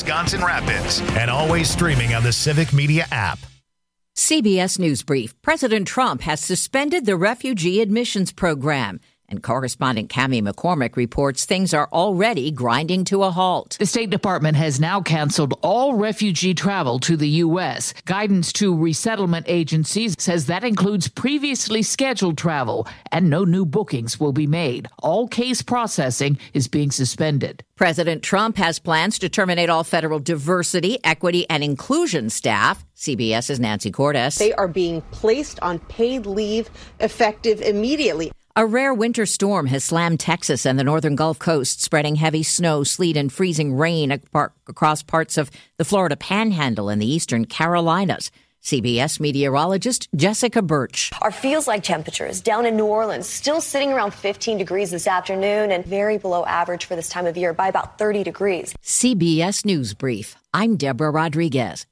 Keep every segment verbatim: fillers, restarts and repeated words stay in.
Wisconsin Rapids, and always streaming on the Civic Media app. C B S News Brief. President Trump has suspended the refugee admissions program. And correspondent Cammie McCormick reports things are already grinding to a halt. The State Department has now canceled all refugee travel to the U S. Guidance to resettlement agencies says that includes previously scheduled travel, and no new bookings will be made. All case processing is being suspended. President Trump has plans to terminate all federal diversity, equity, and inclusion staff. CBS's Nancy Cordes. They are being placed on paid leave effective immediately. A rare winter storm has slammed Texas and the northern Gulf Coast, spreading heavy snow, sleet, and freezing rain across parts of the Florida Panhandle and the eastern Carolinas. C B S meteorologist Jessica Birch. Our feels-like temperatures down in New Orleans still sitting around fifteen degrees this afternoon and very below average for this time of year by about thirty degrees. C B S News Brief. I'm Deborah Rodriguez.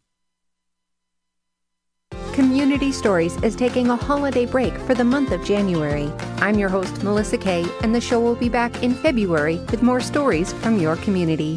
Community Stories is taking a holiday break for the month of January. I'm your host, Melissa Kay, and the show will be back in February with more stories from your community.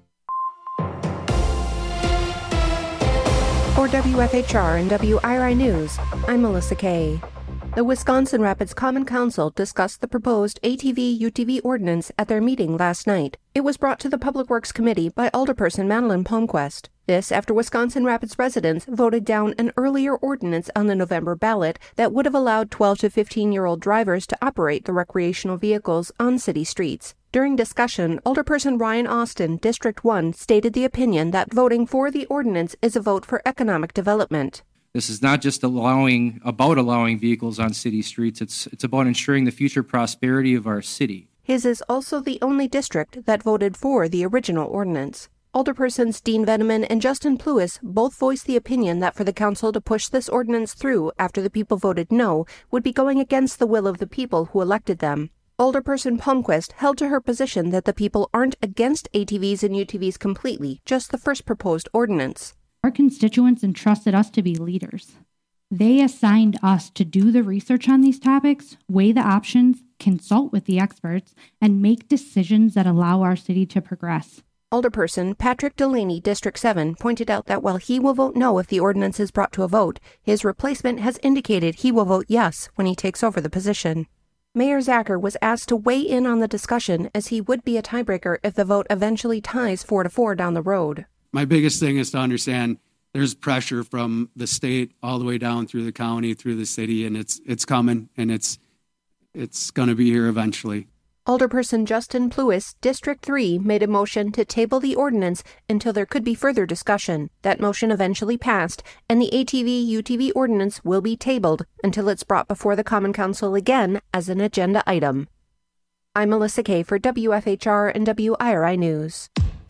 For W F H R and W I R I News, I'm Melissa Kay. The Wisconsin Rapids Common Council discussed the proposed A T V U T V ordinance at their meeting last night. It was brought to the Public Works Committee by Alderperson Madeline Palmquist. This after Wisconsin Rapids residents voted down an earlier ordinance on the November ballot that would have allowed twelve to fifteen-year-old drivers to operate the recreational vehicles on city streets. During discussion, Alderperson Ryan Austin, District one, stated the opinion that voting for the ordinance is a vote for economic development. This is not just allowing about allowing vehicles on city streets. It's it's about ensuring the future prosperity of our city. His is also the only district that voted for the original ordinance. Alderpersons Dean Veneman and Justin Plewis both voiced the opinion that for the council to push this ordinance through after the people voted no would be going against the will of the people who elected them. Alderperson Palmquist held to her position that the people aren't against A T Vs and U T Vs completely, just the first proposed ordinance. Our constituents entrusted us to be leaders. They assigned us to do the research on these topics, weigh the options, consult with the experts, and make decisions that allow our city to progress. Alderperson Patrick Delaney, District seven, pointed out that while he will vote no if the ordinance is brought to a vote, his replacement has indicated he will vote yes when he takes over the position. Mayor Zacher was asked to weigh in on the discussion as he would be a tiebreaker if the vote eventually ties four to four down the road. My biggest thing is to understand there's pressure from the state all the way down through the county, through the city, and it's it's coming, and it's it's going to be here eventually. Alderperson Justin Plewis, District three, made a motion to table the ordinance until there could be further discussion. That motion eventually passed, and the A T V U T V ordinance will be tabled until it's brought before the Common Council again as an agenda item. I'm Melissa Kay for W F H R and W I R I News.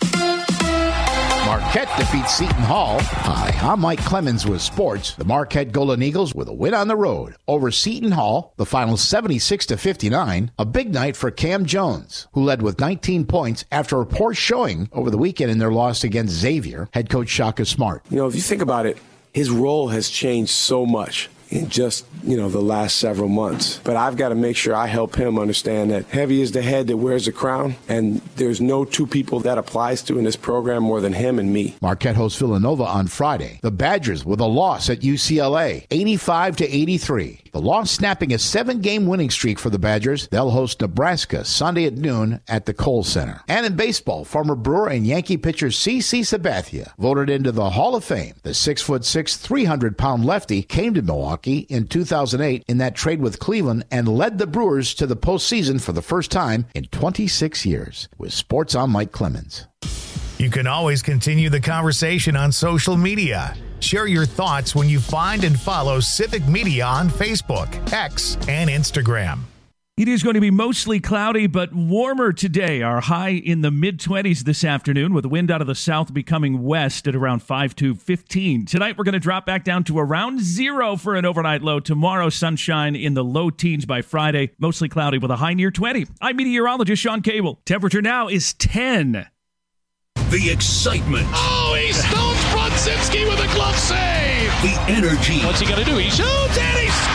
Marquette defeats Seton Hall. Hi, I'm Mike Clemens with sports. The Marquette Golden Eagles with a win on the road over Seton Hall. The final seventy-six to fifty-nine. A big night for Cam Jones, who led with nineteen points after a poor showing over the weekend in their loss against Xavier. Head coach Shaka Smart. You know, if you think about it, his role has changed so much in just, you know, the last several months. But I've got to make sure I help him understand that heavy is the head that wears the crown, and there's no two people that applies to in this program more than him and me. Marquette hosts Villanova on Friday. The Badgers with a loss at U C L A, eighty-five to eighty-three. The loss snapping a seven-game winning streak for the Badgers. They'll host Nebraska Sunday at noon at the Kohl Center. And in baseball, former Brewer and Yankee pitcher C C Sabathia voted into the Hall of Fame. The six foot six, three hundred pound lefty came to Milwaukee in two thousand eight in that trade with Cleveland and led the Brewers to the postseason for the first time in twenty-six years. With sports, I'm Mike Clemens. You can always continue the conversation on social media. Share your thoughts when you find and follow Civic Media on Facebook, X, and Instagram. It is going to be mostly cloudy, but warmer today. Our high in the mid-twenties this afternoon, with the wind out of the south becoming west at around five to fifteen. Tonight, we're going to drop back down to around zero for an overnight low. Tomorrow, sunshine in the low teens by Friday. Mostly cloudy with a high near twenty. I'm meteorologist Sean Cable. Temperature now is ten. The excitement. Oh, he stones Brodzinski with a glove save. The energy. What's he going to do? He shoots and he scores.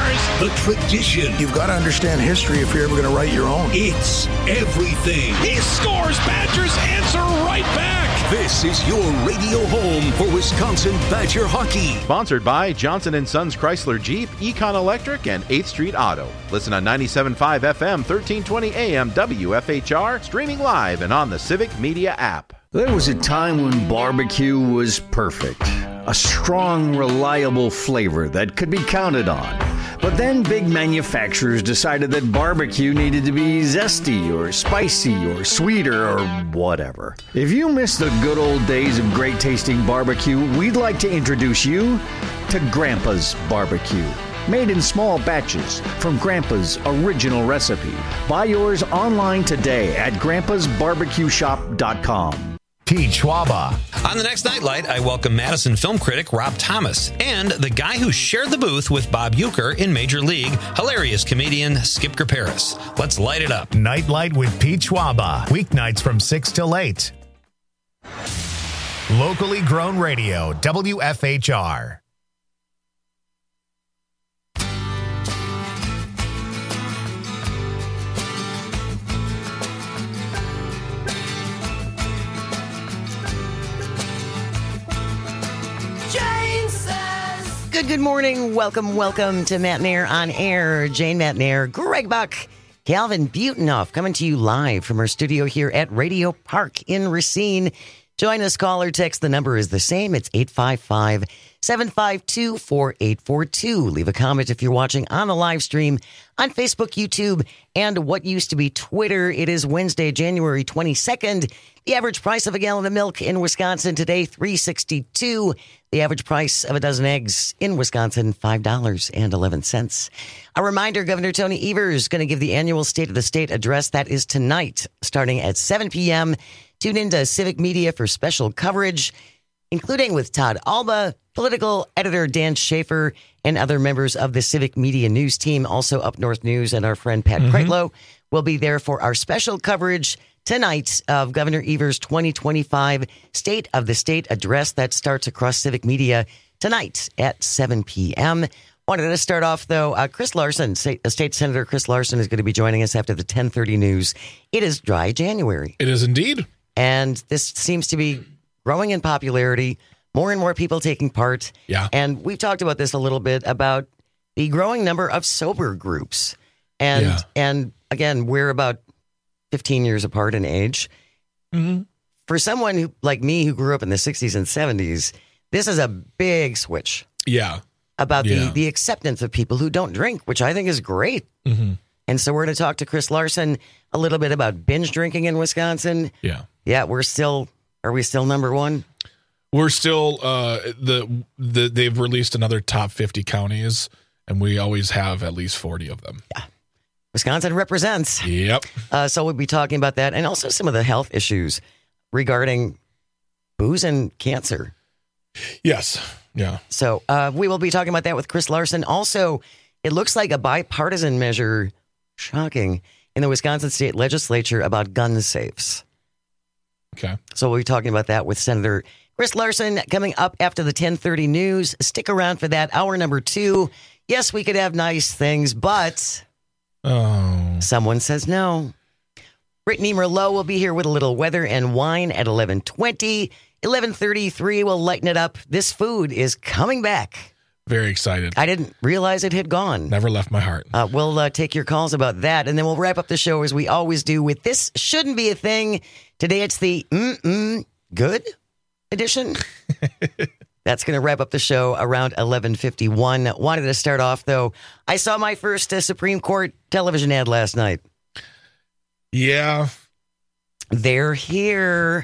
The tradition. You've got to understand history if you're ever going to write your own. It's everything. He scores. Badgers answer right back. This is your radio home for Wisconsin Badger hockey. Sponsored by Johnson and Sons Chrysler Jeep, Econ Electric, and eighth Street Auto. Listen on ninety-seven point five F M, thirteen twenty A M W F H R, streaming live and on the Civic Media app. There was a time when barbecue was perfect. A strong, reliable flavor that could be counted on. But then big manufacturers decided that barbecue needed to be zesty or spicy or sweeter or whatever. If you miss the good old days of great tasting barbecue, we'd like to introduce you to Grandpa's Barbecue. Made in small batches from Grandpa's original recipe. Buy yours online today at grandpas barbecue shop dot com. Pete Schwaba. On the next Nightlight, I welcome Madison film critic Rob Thomas and the guy who shared the booth with Bob Uecker in Major League, hilarious comedian Skip Graperis. Let's light it up. Nightlight with Pete Schwaba. Weeknights from six till eight. Locally grown radio, W F H R. Good, good morning. Welcome, welcome to Matt and Air on Air. Jane Matt and Air, Greg Buck, Calvin Butenhoff coming to you live from our studio here at Radio Park in Racine. Join us, call or text. The number is the same. It's eight five five, seven five two, four eight four two. Leave a comment if you're watching on the live stream on Facebook, YouTube, and what used to be Twitter. It is Wednesday, January twenty-second. The average price of a gallon of milk in Wisconsin today, three dollars and sixty-two cents. The average price of a dozen eggs in Wisconsin, five dollars and eleven cents. A reminder, Governor Tony Evers is going to give the annual State of the State address. That is tonight, starting at seven p.m. Tune into Civic Media for special coverage, including with Todd Alba, political editor Dan Schaefer, and other members of the Civic Media News team. Also, Up North News and our friend Pat mm-hmm. Kreitlow will be there for our special coverage tonight of Governor Evers' twenty twenty-five State of the State address that starts across Civic Media tonight at seven p.m. Wanted to start off, though, uh, Chris Larson, State, State Senator Chris Larson is going to be joining us after the ten thirty news. It is dry January. It is indeed. And this seems to be growing in popularity, more and more people taking part. Yeah. And we've talked about this a little bit about the growing number of sober groups. And, yeah. and again, we're about fifteen years apart in age. Mm-hmm. For someone who, like me, who grew up in the sixties and seventies, this is a big switch. Yeah. About yeah. the, the acceptance of people who don't drink, which I think is great. Mm-hmm. And so we're going to talk to Chris Larson a little bit about binge drinking in Wisconsin. Yeah. Yeah, we're still, are we still number one? We're still, uh, the, the they've released another top fifty counties, and we always have at least forty of them. Yeah. Wisconsin represents. Yep. Uh, so we'll be talking about that and also some of the health issues regarding booze and cancer. Yes. Yeah. So uh, we will be talking about that with Chris Larson. Also, it looks like a bipartisan measure, shocking, in the Wisconsin State Legislature about gun safes. Okay. So we'll be talking about that with Senator Chris Larson coming up after the ten thirty news. Stick around for that. Hour number two. Yes, we could have nice things, but oh, someone says no. Brittany Merlot will be here with a little weather and wine at eleven twenty. eleven thirty-three, we'll lighten it up. This food is coming back. Very excited. I didn't realize it had gone. Never left my heart. Uh, we'll uh, take your calls about that, and then we'll wrap up the show as we always do with This Shouldn't Be a Thing. Today it's the mm-mm good edition. That's going to wrap up the show around eleven fifty-one. Wanted to start off, though. I saw my first uh, Supreme Court television ad last night. Yeah. They're here.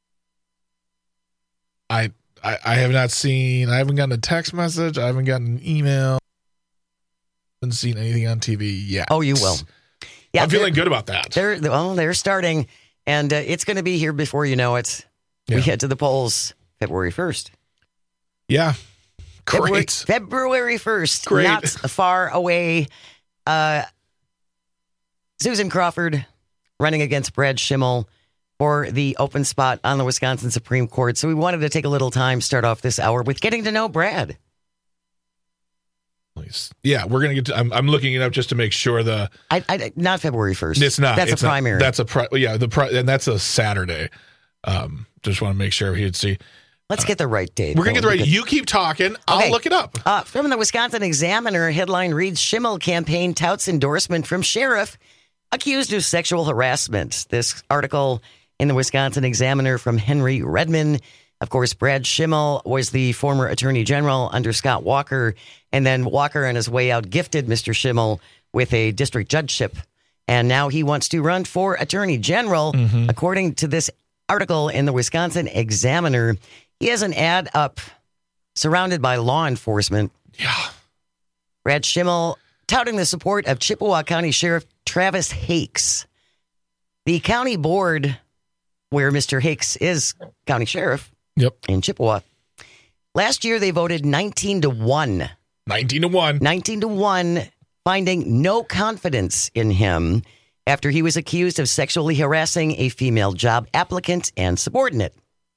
I, I I have not seen, I haven't gotten a text message. I haven't gotten an email. I haven't seen anything on T V yet. Oh, you will. Yeah, I'm feeling good about that. They're, well, they're starting, and uh, it's going to be here before you know it. Yeah. We head to the polls February first. Yeah. Great. February, February first. Great. Not far away. Uh, Susan Crawford running against Brad Schimmel for the open spot on the Wisconsin Supreme Court. So we wanted to take a little time, start off this hour with getting to know Brad. Yeah, we're gonna get. To, I'm, I'm looking it up just to make sure the. I, I not February first. It's not. That's it's a primary. Not, that's a pri- yeah. The pri- and that's a Saturday. Um, just want to make sure he'd see. Let's uh, get the right date. We're gonna get the right. Because, you keep talking. I'll okay. look it up. Uh, from the Wisconsin Examiner, headline reads: Schimmel campaign touts endorsement from sheriff accused of sexual harassment. This article in the Wisconsin Examiner from Henry Redman. Of course, Brad Schimmel was the former attorney general under Scott Walker, and then Walker on his way out gifted Mister Schimmel with a district judgeship, and now he wants to run for attorney general. Mm-hmm. According to this article in the Wisconsin Examiner, he has an ad up surrounded by law enforcement. Yeah. Brad Schimmel touting the support of Chippewa County Sheriff Travis Hakes. The county board, where Mister Hakes is county sheriff, Yep. in Chippewa. Last year, they voted nineteen to one. nineteen to one. nineteen to one, finding no confidence in him after he was accused of sexually harassing a female job applicant and subordinate.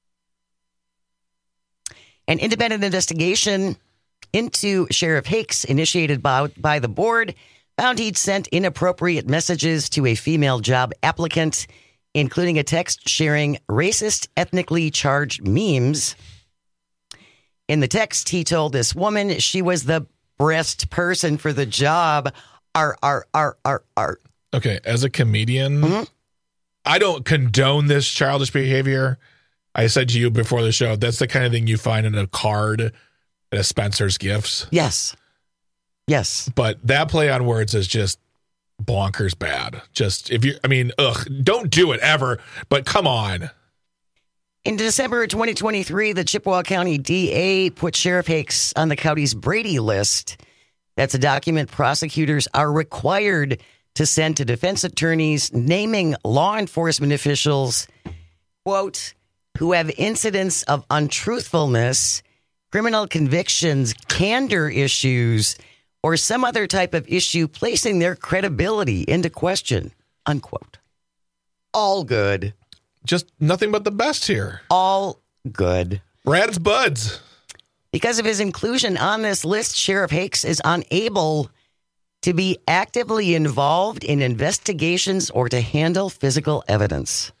An independent investigation into Sheriff Hakes, initiated by, by the board, found he'd sent inappropriate messages to a female job applicant, including a text sharing racist, ethnically charged memes. In the text, he told this woman she was the best person for the job. R, R, R, R, R. Okay, as a comedian, mm-hmm. I don't condone this childish behavior. I said to you before the show, that's the kind of thing you find in a card at a Spencer's Gifts. Yes. Yes. But that play on words is just bonkers bad. Just if you, I mean, ugh, don't do it ever, but come on. In December twenty twenty-three, the Chippewa County D A put Sheriff Hakes on the county's Brady list. That's a document prosecutors are required to send to defense attorneys naming law enforcement officials, quote, who have incidents of untruthfulness, criminal convictions, candor issues, or some other type of issue placing their credibility into question, unquote. All good. Just nothing but the best here. All good. Brad's buds. Because of his inclusion on this list, Sheriff Hakes is unable to be actively involved in investigations or to handle physical evidence.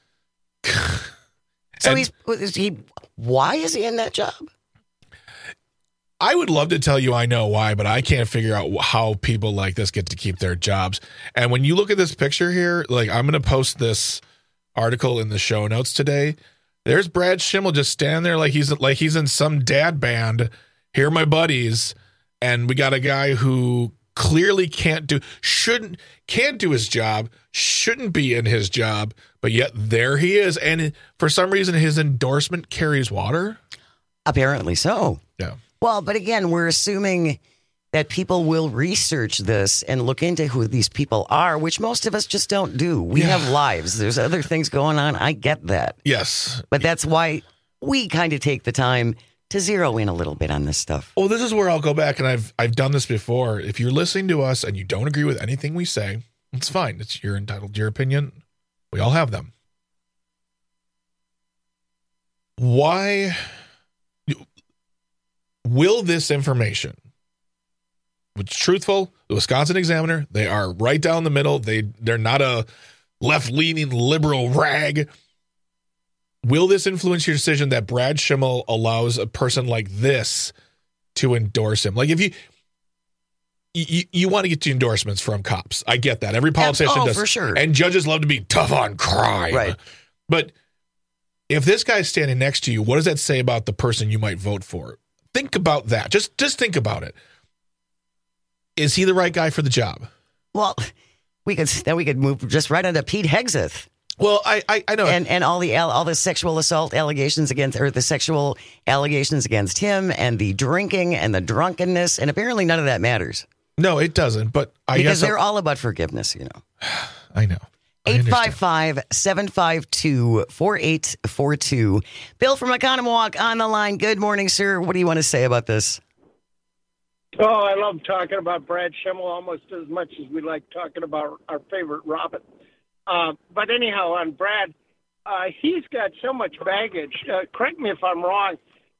So and he's, is he, why is he in that job? I would love to tell you I know why, but I can't figure out how people like this get to keep their jobs. And when you look at this picture here, like I'm going to post this article in the show notes today. There's Brad Schimmel just standing there like he's like he's in some dad band. Here are my buddies, and we got a guy who clearly can't do shouldn't can't do his job, shouldn't be in his job, but yet there he is, and for some reason his endorsement carries water. Apparently so. Yeah. Well, but again, we're assuming that people will research this and look into who these people are, which most of us just don't do. We yeah. have lives. There's other things going on. I get that. Yes. But that's why we kind of take the time to zero in a little bit on this stuff. Well, this is where I'll go back, and I've I've done this before. If you're listening to us and you don't agree with anything we say, it's fine. It's you're entitled to your opinion. We all have them. Why will this information, which is truthful, the Wisconsin Examiner, they are right down the middle. They, they're not a left-leaning liberal rag. Will this influence your decision that Brad Schimmel allows a person like this to endorse him? Like if you you, you want to get the endorsements from cops. I get that. Every politician oh, does. For sure. And judges love to be tough on crime. Right. But if this guy's standing next to you, what does that say about the person you might vote for? Think about that. Just just think about it. Is he the right guy for the job? Well, we could then we could move just right into Pete Hegseth. Well, I, I, I know, and and all the all the sexual assault allegations against, or the sexual allegations against him, and the drinking and the drunkenness, and apparently none of that matters. No, it doesn't. But I because guess they're all about forgiveness, you know. I know. eight five five, seven five two, four eight four two. Bill from Economwalk on the line. Good morning, sir. What do you want to say about this? Oh, I love talking about Brad Schimmel almost as much as we like talking about our favorite Robin. Uh, but anyhow, on Brad, uh, he's got so much baggage. Uh, correct me if I'm wrong.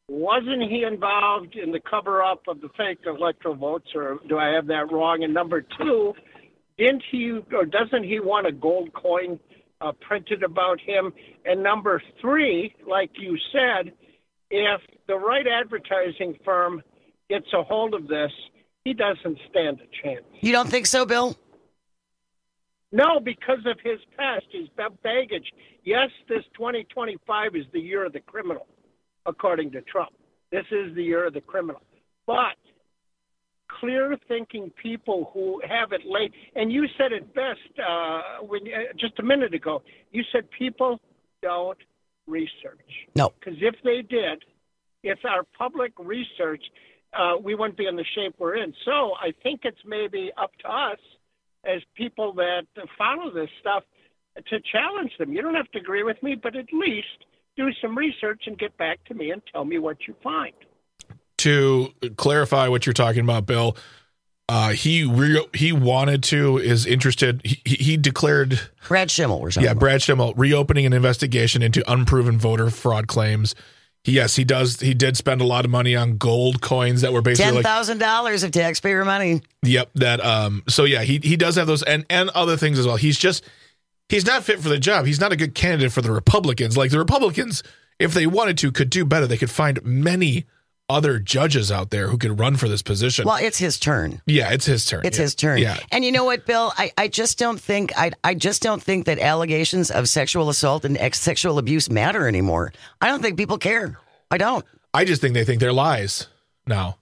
wasn't he involved in the cover-up of the fake electoral votes, or do I have that wrong? And number two, didn't he, or doesn't he want a gold coin uh, printed about him? And number three, like you said, if the right advertising firm gets a hold of this, he doesn't stand a chance. You don't think so, Bill? No, because of his past, his baggage. Yes, this twenty twenty-five is the year of the criminal, according to Trump. This is the year of the criminal. But clear-thinking people who have it late, and you said it best uh, when uh, just a minute ago, you said people don't research. No. Because if they did, if our public research, uh, we wouldn't be in the shape we're in. So I think it's maybe up to us as people that follow this stuff to challenge them. You don't have to agree with me, but at least do some research and get back to me and tell me what you find. To clarify what you're talking about, Bill, uh, he re- he wanted to, is interested. He, he declared Brad Schimmel. We're talking yeah, about. Brad Schimmel reopening an investigation into unproven voter fraud claims. He, yes, he does. He did spend a lot of money on gold coins that were basically ten thousand dollars of taxpayer money. Yep. That. Um. So yeah, he he does have those and and other things as well. He's just he's not fit for the job. He's not a good candidate for the Republicans. Like the Republicans, if they wanted to, could do better. They could find many other judges out there who could run for this position. Well, it's his turn. Yeah, it's his turn. It's yeah. his turn. Yeah. And you know what, Bill? I, I just don't think I I just don't think that allegations of sexual assault and ex- sexual abuse matter anymore. I don't think people care. I don't. I just think they think they're lies now.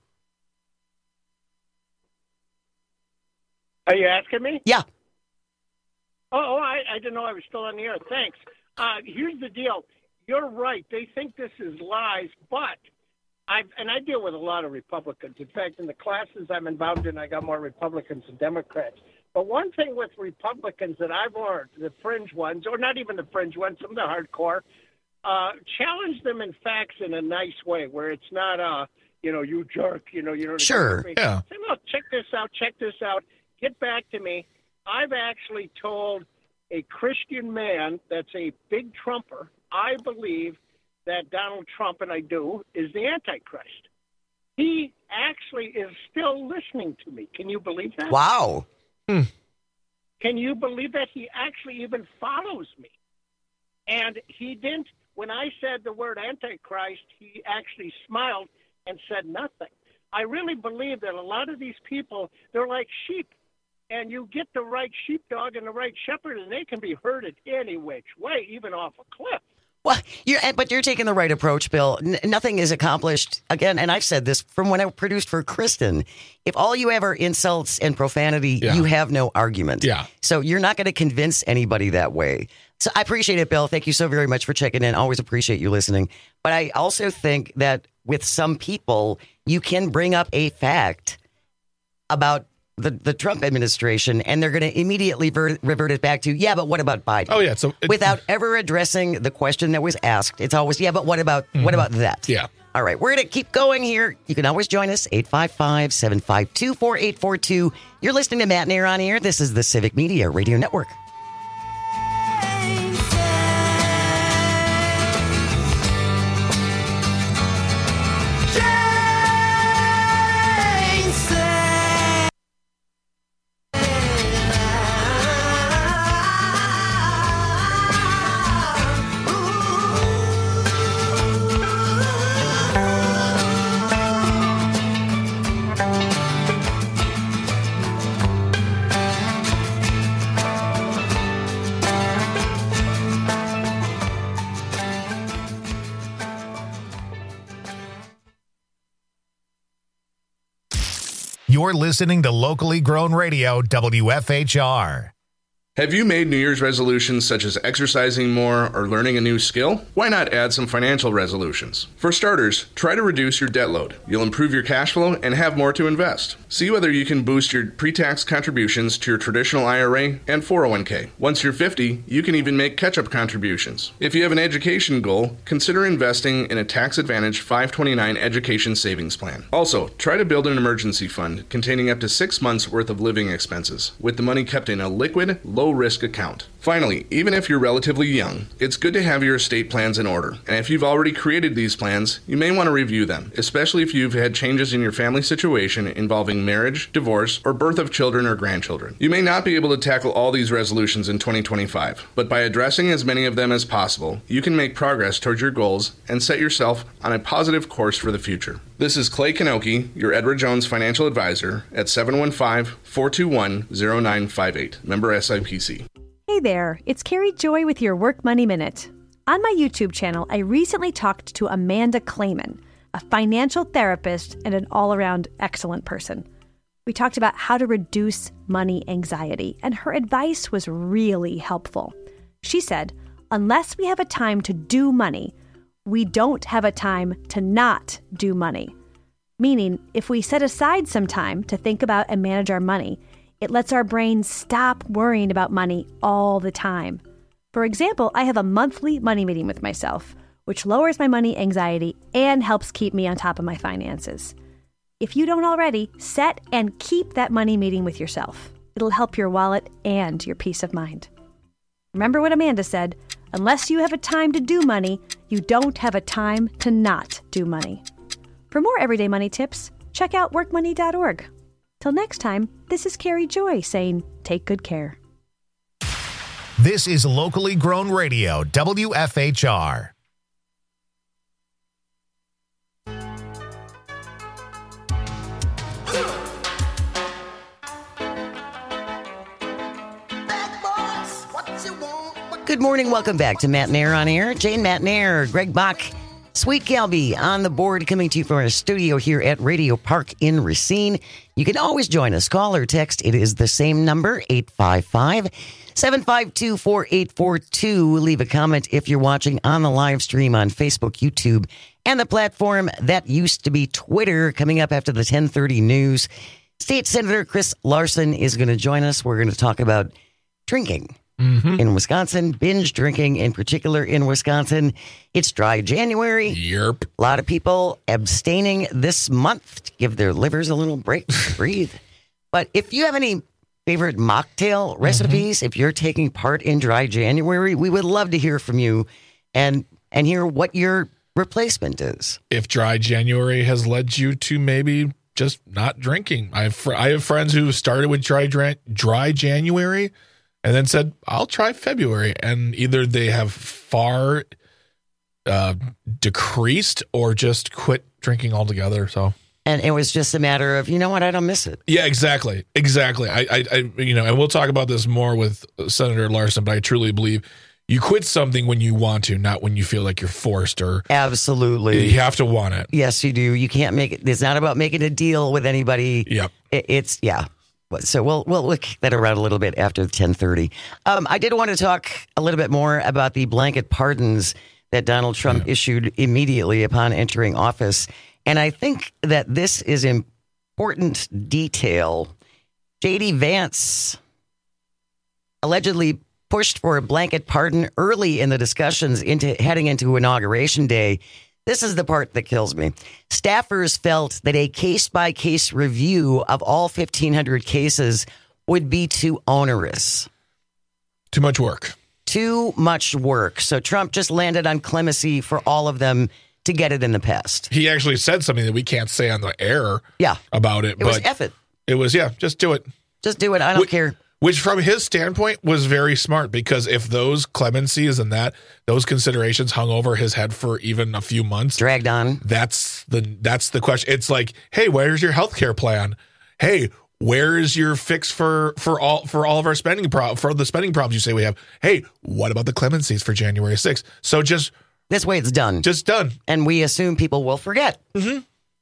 Are you asking me? Yeah. Oh, oh I, I didn't know I was still on the air. Thanks. Uh, here's the deal. You're right. They think this is lies, but I've, and I deal with a lot of Republicans. In fact, in the classes I'm involved in, I got more Republicans than Democrats. But one thing with Republicans that I've learned, the fringe ones, or not even the fringe ones, some of the hardcore, uh, challenge them in facts in a nice way, where it's not, uh, you know, you jerk, you know, you know. Sure. Yeah. Say, look, check this out, check this out. Get back to me. I've actually told a Christian man that's a big Trumper, I believe that Donald Trump, and I do, is the Antichrist. He actually is still listening to me. Can you believe that? Wow. Hmm. Can you believe that? He actually even follows me. And he didn't, when I said the word Antichrist, he actually smiled and said nothing. I really believe that a lot of these people, they're like sheep. And you get the right sheepdog and the right shepherd, and they can be herded any which way, even off a cliff. Well, you're, but you're taking the right approach, Bill. N- nothing is accomplished, again, and I've said this from when I produced for Kristen. If all you have are insults and profanity, Yeah. you have no argument. Yeah. So you're not going to convince anybody that way. So I appreciate it, Bill. Thank you so very much for checking in. Always appreciate you listening. But I also think that with some people, you can bring up a fact about the, the Trump administration, and they're going to immediately ver- revert it back to, yeah, but what about Biden? Oh yeah. So it, Without ever addressing the question that was asked. It's always, yeah, but what about mm-hmm. what about that? Yeah. All right, we're going to keep going here. You can always join us, eight five five, seven five two, four eight four two. You're listening to Matt and Air on Air. This is the Civic Media Radio Network. You're listening to locally grown radio, W F H R. Have you made New Year's resolutions such as exercising more or learning a new skill? Why not add some financial resolutions? For starters, try to reduce your debt load. You'll improve your cash flow and have more to invest. See whether you can boost your pre-tax contributions to your traditional I R A and four oh one k. Once you're fifty, you can even make catch-up contributions. If you have an education goal, consider investing in a tax-advantaged five twenty-nine education savings plan. Also, try to build an emergency fund containing up to six months worth of living expenses, with the money kept in a liquid, low risk account. Finally, even if you're relatively young, it's good to have your estate plans in order. And if you've already created these plans, you may want to review them, especially if you've had changes in your family situation involving marriage, divorce, or birth of children or grandchildren. You may not be able to tackle all these resolutions in twenty twenty-five, but by addressing as many of them as possible, you can make progress towards your goals and set yourself on a positive course for the future. This is Clay Kanoki, your Edward Jones financial advisor at seven one five, four two one, zero nine five eight, member S I P C. Hey there, it's Carrie Joy with your Work Money Minute. On my YouTube channel, I recently talked to Amanda Clayman, a financial therapist and an all-around excellent person. We talked about how to reduce money anxiety, and her advice was really helpful. She said, unless we have a time to do money, we don't have a time to not do money. Meaning, if we set aside some time to think about and manage our money, it lets our brain stop worrying about money all the time. For example, I have a monthly money meeting with myself, which lowers my money anxiety and helps keep me on top of my finances. If you don't already, set and keep that money meeting with yourself. It'll help your wallet and your peace of mind. Remember what Amanda said, unless you have a time to do money, you don't have a time to not do money. For more everyday money tips, check out work money dot org. Till next time, this is Carrie Joy saying, take good care. This is locally grown radio, W F H R. Good morning. Welcome back to Matt and Air on Air. Jane, Matt and Air, Greg Bach, Sweet Galby on the board, coming to you from our studio here at Radio Park in Racine. You can always join us. Call or text. It is the same number, eight five five, seven five two, four eight four two. Leave a comment if you're watching on the live stream on Facebook, YouTube, and the platform that used to be Twitter. Coming up after the ten thirty news, State Senator Chris Larson is going to join us. We're going to talk about drinking. Mm-hmm. In Wisconsin, binge drinking in particular in Wisconsin. It's dry January. Yep. A lot of people abstaining this month to give their livers a little break to breathe. But if you have any favorite mocktail recipes, mm-hmm. if you're taking part in dry January, we would love to hear from you and and hear what your replacement is. If dry January has led you to maybe just not drinking. I have, fr- I have friends who started with dry dry January and then said, I'll try February. And either they have far uh, decreased or just quit drinking altogether. So, and it was just a matter of, you know what, I don't miss it. Yeah, exactly. Exactly. I, I, I, you know, and we'll talk about this more with Senator Larson, but I truly believe you quit something when you want to, not when you feel like you're forced or. Absolutely. You have to want it. Yes, you do. You can't make it. It's not about making a deal with anybody. Yep. It, it's, yeah. So we'll we'll look that around a little bit after ten thirty. Um, I did want to talk a little bit more about the blanket pardons that Donald Trump yeah. issued immediately upon entering office. And I think that this is important detail. J D Vance allegedly pushed for a blanket pardon early in the discussions into heading into Inauguration Day. This is the part that kills me. Staffers felt that a case-by-case review of all fifteen hundred cases would be too onerous. Too much work. Too much work. So Trump just landed on clemency for all of them to get it in the past. He actually said something that we can't say on the air yeah. about it. It but was F it. It was, yeah, just do it. Just do it. I don't Which, care. Which from his standpoint was very smart, because if those clemencies and that those considerations hung over his head for even a few months, dragged on, that's the that's the question. It's like, hey, where's your health care plan? Hey, where is your fix for for all for all of our spending pro- for the spending problems you say we have? Hey, what about the clemencies for January sixth? So just this way it's done. Just done. And we assume people will forget. Mm-hmm.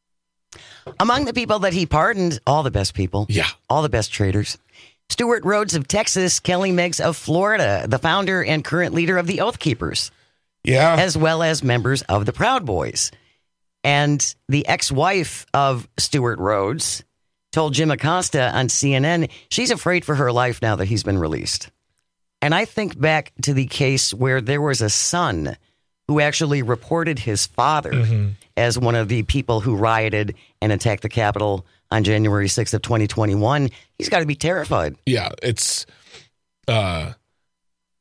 Among the people that he pardoned, all the best people. Yeah. All the best traitors. Stewart Rhodes of Texas, Kelly Meggs of Florida, the founder and current leader of the Oath Keepers. Yeah. As well as members of the Proud Boys. And the ex-wife of Stewart Rhodes told Jim Acosta on C N N she's afraid for her life now that he's been released. And I think back to the case where there was a son who actually reported his father mm-hmm. as one of the people who rioted and attacked the Capitol on January sixth of twenty twenty-one. He's got to be terrified. Yeah, it's uh,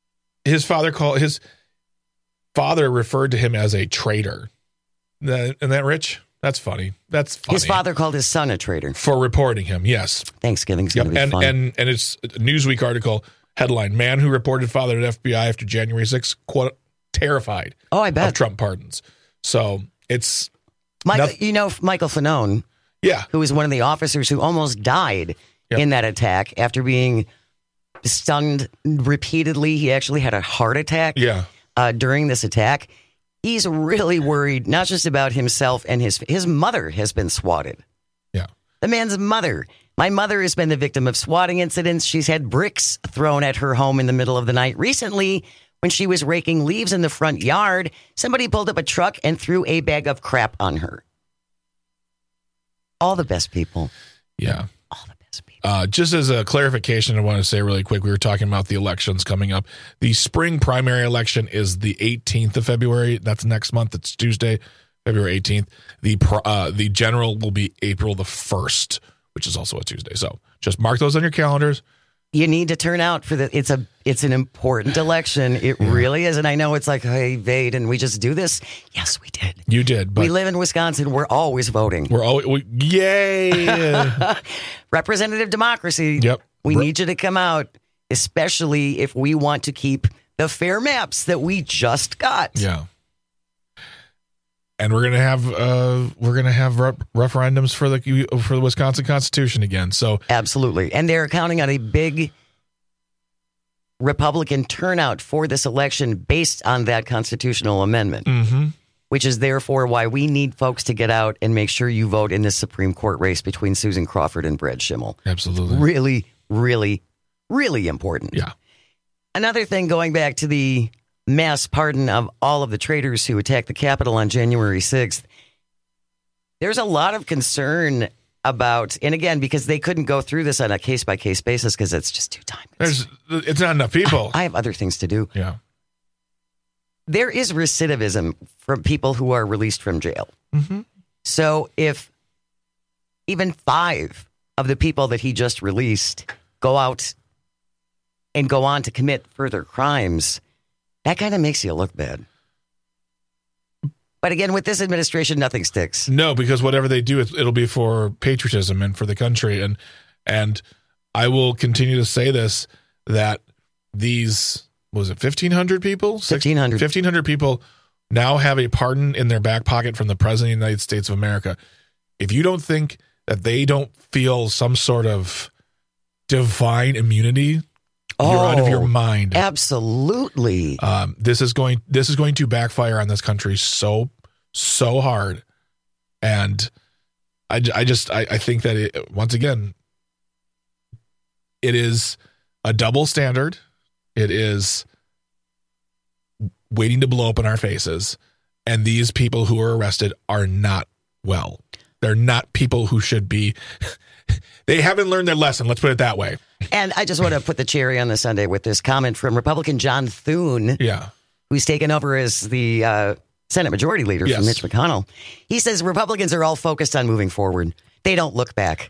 his father called his father referred to him as a traitor. That, isn't that Rich? That's funny. That's funny. His father called his son a traitor for reporting him. Yes. Thanksgiving's yep. going to be and, fun. And and it's a Newsweek article headline: Man who reported father to F B I after January sixth, quote, terrified. Oh, I bet. Of Trump pardons. So it's Michael. nothing, you know Michael Fanone. Yeah. Who was one of the officers who almost died yep. in that attack after being stunned repeatedly. He actually had a heart attack. Yeah. Uh, during this attack. He's really worried, not just about himself and his his mother has been swatted. Yeah. The man's mother. My mother has been the victim of swatting incidents. She's had bricks thrown at her home in the middle of the night. Recently, when she was raking leaves in the front yard, somebody pulled up a truck and threw a bag of crap on her. All the best people. Yeah. All the best people. Uh, just as a clarification, I want to say really quick, we were talking about the elections coming up. The spring primary election is the eighteenth of February. That's next month. It's Tuesday, February eighteenth. The uh, the general will be April the first, which is also a Tuesday. So just mark those on your calendars. You need to turn out for the. It's a. It's an important election. It yeah. really is. And I know it's like, hey, Vade, and we just do this. Yes, we did. You did. But we live in Wisconsin. We're always voting. We're always. We, yay! Representative democracy. Yep. We need you to come out, especially if we want to keep the fair maps that we just got. Yeah. And we're gonna have uh, we're gonna have re- referendums for the for the Wisconsin Constitution again. So absolutely, and they're counting on a big Republican turnout for this election based on that constitutional amendment, mm-hmm. which is therefore why we need folks to get out and make sure you vote in this Supreme Court race between Susan Crawford and Brad Schimmel. Absolutely, really, really, really important. Yeah. Another thing, going back to the mass pardon of all of the traitors who attacked the Capitol on January sixth. There's a lot of concern about, and again, because they couldn't go through this on a case-by-case basis because it's just too time consuming. There's, it's not enough people. I have other things to do. Yeah. There is recidivism from people who are released from jail. Mm-hmm. So if even five of the people that he just released go out and go on to commit further crimes, that kind of makes you look bad. But again, with this administration, nothing sticks. No, because whatever they do, it'll be for patriotism and for the country. And and I will continue to say this, that these, was it fifteen hundred people? fifteen hundred. fifteen hundred people now have a pardon in their back pocket from the President of the United States of America. If you don't think that they don't feel some sort of divine immunity, Oh, you're out of your mind. Absolutely. Um, this is going. This is going to backfire on this country so so hard, and I, I just I, I think that it, once again, it is a double standard. It is waiting to blow up in our faces, and these people who are arrested are not well. They're not people who should be. They haven't learned their lesson. Let's put it that way. And I just want to put the cherry on the sundae with this comment from Republican John Thune, yeah, who's taken over as the uh, Senate Majority Leader yes. from Mitch McConnell. He says Republicans are all focused on moving forward. They don't look back.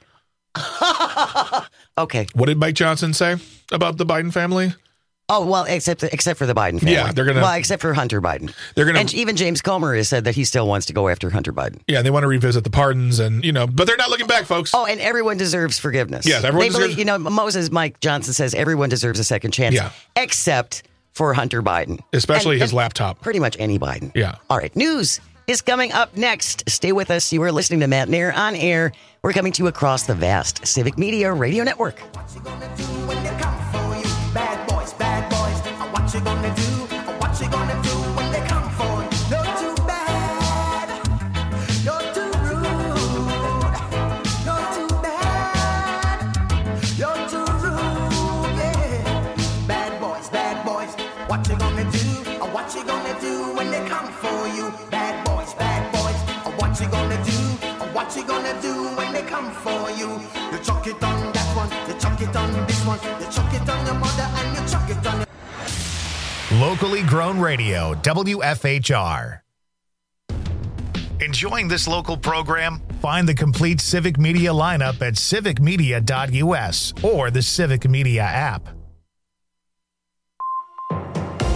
Okay. What did Mike Johnson say about the Biden family? Oh, well, except except for the Biden family. Yeah, they're going to... Well, except for Hunter Biden. They're going And even James Comer has said that he still wants to go after Hunter Biden. Yeah, they want to revisit the pardons and, you know, but they're not looking back, folks. Oh, and everyone deserves forgiveness. Yes, everyone they deserves... Believe, you know, Moses Mike Johnson says everyone deserves a second chance. Yeah. Except for Hunter Biden. Especially and, his and laptop. Pretty much any Biden. Yeah. All right, news is coming up next. Stay with us. You are listening to Matt Nair on air. We're coming to you across the vast Civic Media Radio Network. What you gonna do when they come for you? Bad boys, bad boys. What you gonna do? What you gonna do when they come for you? You're too bad. You're too rude. You're too bad. You're too rude, yeah. Bad boys, bad boys. What you gonna do? What you gonna do when they come for you? Bad boys, bad boys. What you gonna do? What you gonna do when they come for you? You chuck it on that one, you chuck it on this one, you chuck it on your mother and you chuck it on your... Locally grown radio, W F H R. Enjoying this local program? Find the complete Civic Media lineup at civic media dot u s or the Civic Media app.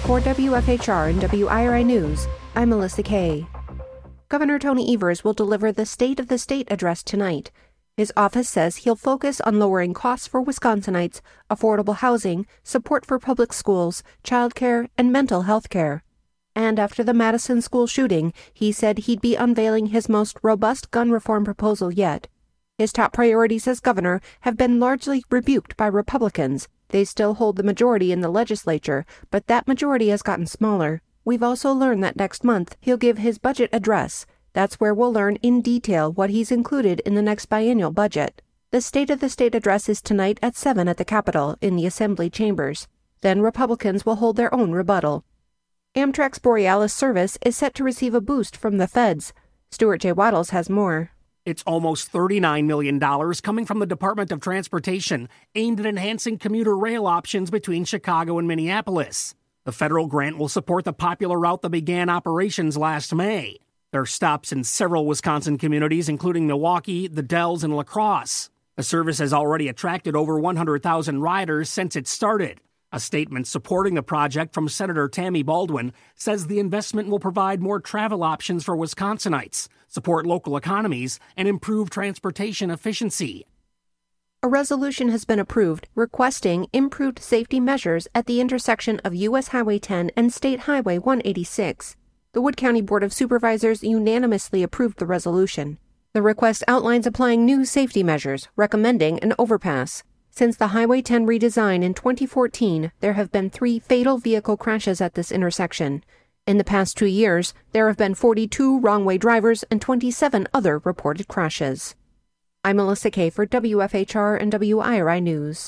For W F H R and W I R I News, I'm Melissa Kay. Governor Tony Evers will deliver the State of the State address tonight. His office says he'll focus on lowering costs for Wisconsinites, affordable housing, support for public schools, childcare, and mental health care. And after the Madison school shooting, he said he'd be unveiling his most robust gun reform proposal yet. His top priorities as governor have been largely rebuked by Republicans. They still hold the majority in the legislature, but that majority has gotten smaller. We've also learned that next month he'll give his budget address. That's where we'll learn in detail what he's included in the next biennial budget. The State of the State address is tonight at seven at the Capitol in the Assembly chambers. Then Republicans will hold their own rebuttal. Amtrak's Borealis service is set to receive a boost from the feds. Stuart J. Waddles has more. It's almost thirty-nine million dollars coming from the Department of Transportation, aimed at enhancing commuter rail options between Chicago and Minneapolis. The federal grant will support the popular route that began operations last May. There are stops in several Wisconsin communities, including Milwaukee, the Dells, and La Crosse. The service has already attracted over one hundred thousand riders since it started. A statement supporting the project from Senator Tammy Baldwin says the investment will provide more travel options for Wisconsinites, support local economies, and improve transportation efficiency. A resolution has been approved requesting improved safety measures at the intersection of U S Highway ten and State Highway one eighty-six. The Wood County Board of Supervisors unanimously approved the resolution. The request outlines applying new safety measures, recommending an overpass. Since the Highway ten redesign in twenty fourteen, there have been three fatal vehicle crashes at this intersection. In the past two years, there have been forty-two wrong-way drivers and twenty-seven other reported crashes. I'm Melissa Kay for W F H R and W I R I News.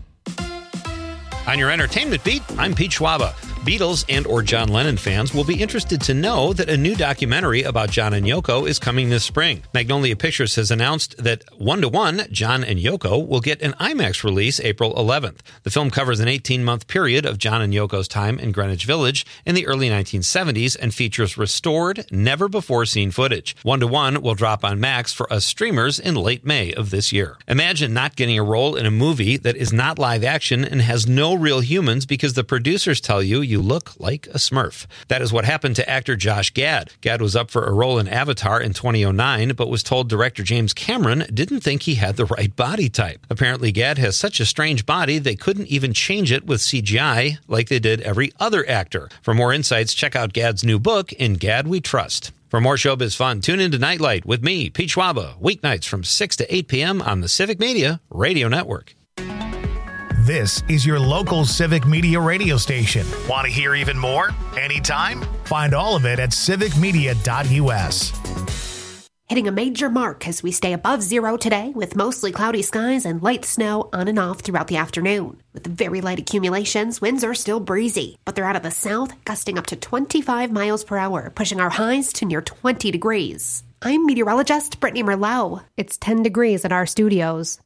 On your entertainment beat, I'm Pete Schwaba. Beatles and or John Lennon fans will be interested to know that a new documentary about John and Yoko is coming this spring. Magnolia Pictures has announced that One to One, John and Yoko, will get an IMAX release April eleventh. The film covers an eighteen-month period of John and Yoko's time in Greenwich Village in the early nineteen seventies and features restored, never-before-seen footage. One to One will drop on Max for us streamers in late May of this year. Imagine not getting a role in a movie that is not live action and has no real humans because the producers tell you you look like a Smurf. That is what happened to actor Josh Gad. Gad was up for a role in Avatar in two thousand nine, but was told director James Cameron didn't think he had the right body type. Apparently, Gad has such a strange body they couldn't even change it with C G I like they did every other actor. For more insights, check out Gad's new book, In Gad We Trust. For more showbiz fun, tune into Nightlight with me, Pete Schwaba, weeknights from six to eight p.m. on the Civic Media Radio Network. This is your local Civic Media radio station. Want to hear even more? Anytime? Find all of it at civic media dot u s. Hitting a major mark as we stay above zero today with mostly cloudy skies and light snow on and off throughout the afternoon. With very light accumulations, winds are still breezy, but they're out of the south, gusting up to twenty-five miles per hour, pushing our highs to near twenty degrees. I'm meteorologist Brittany Merlot. It's ten degrees at our studios.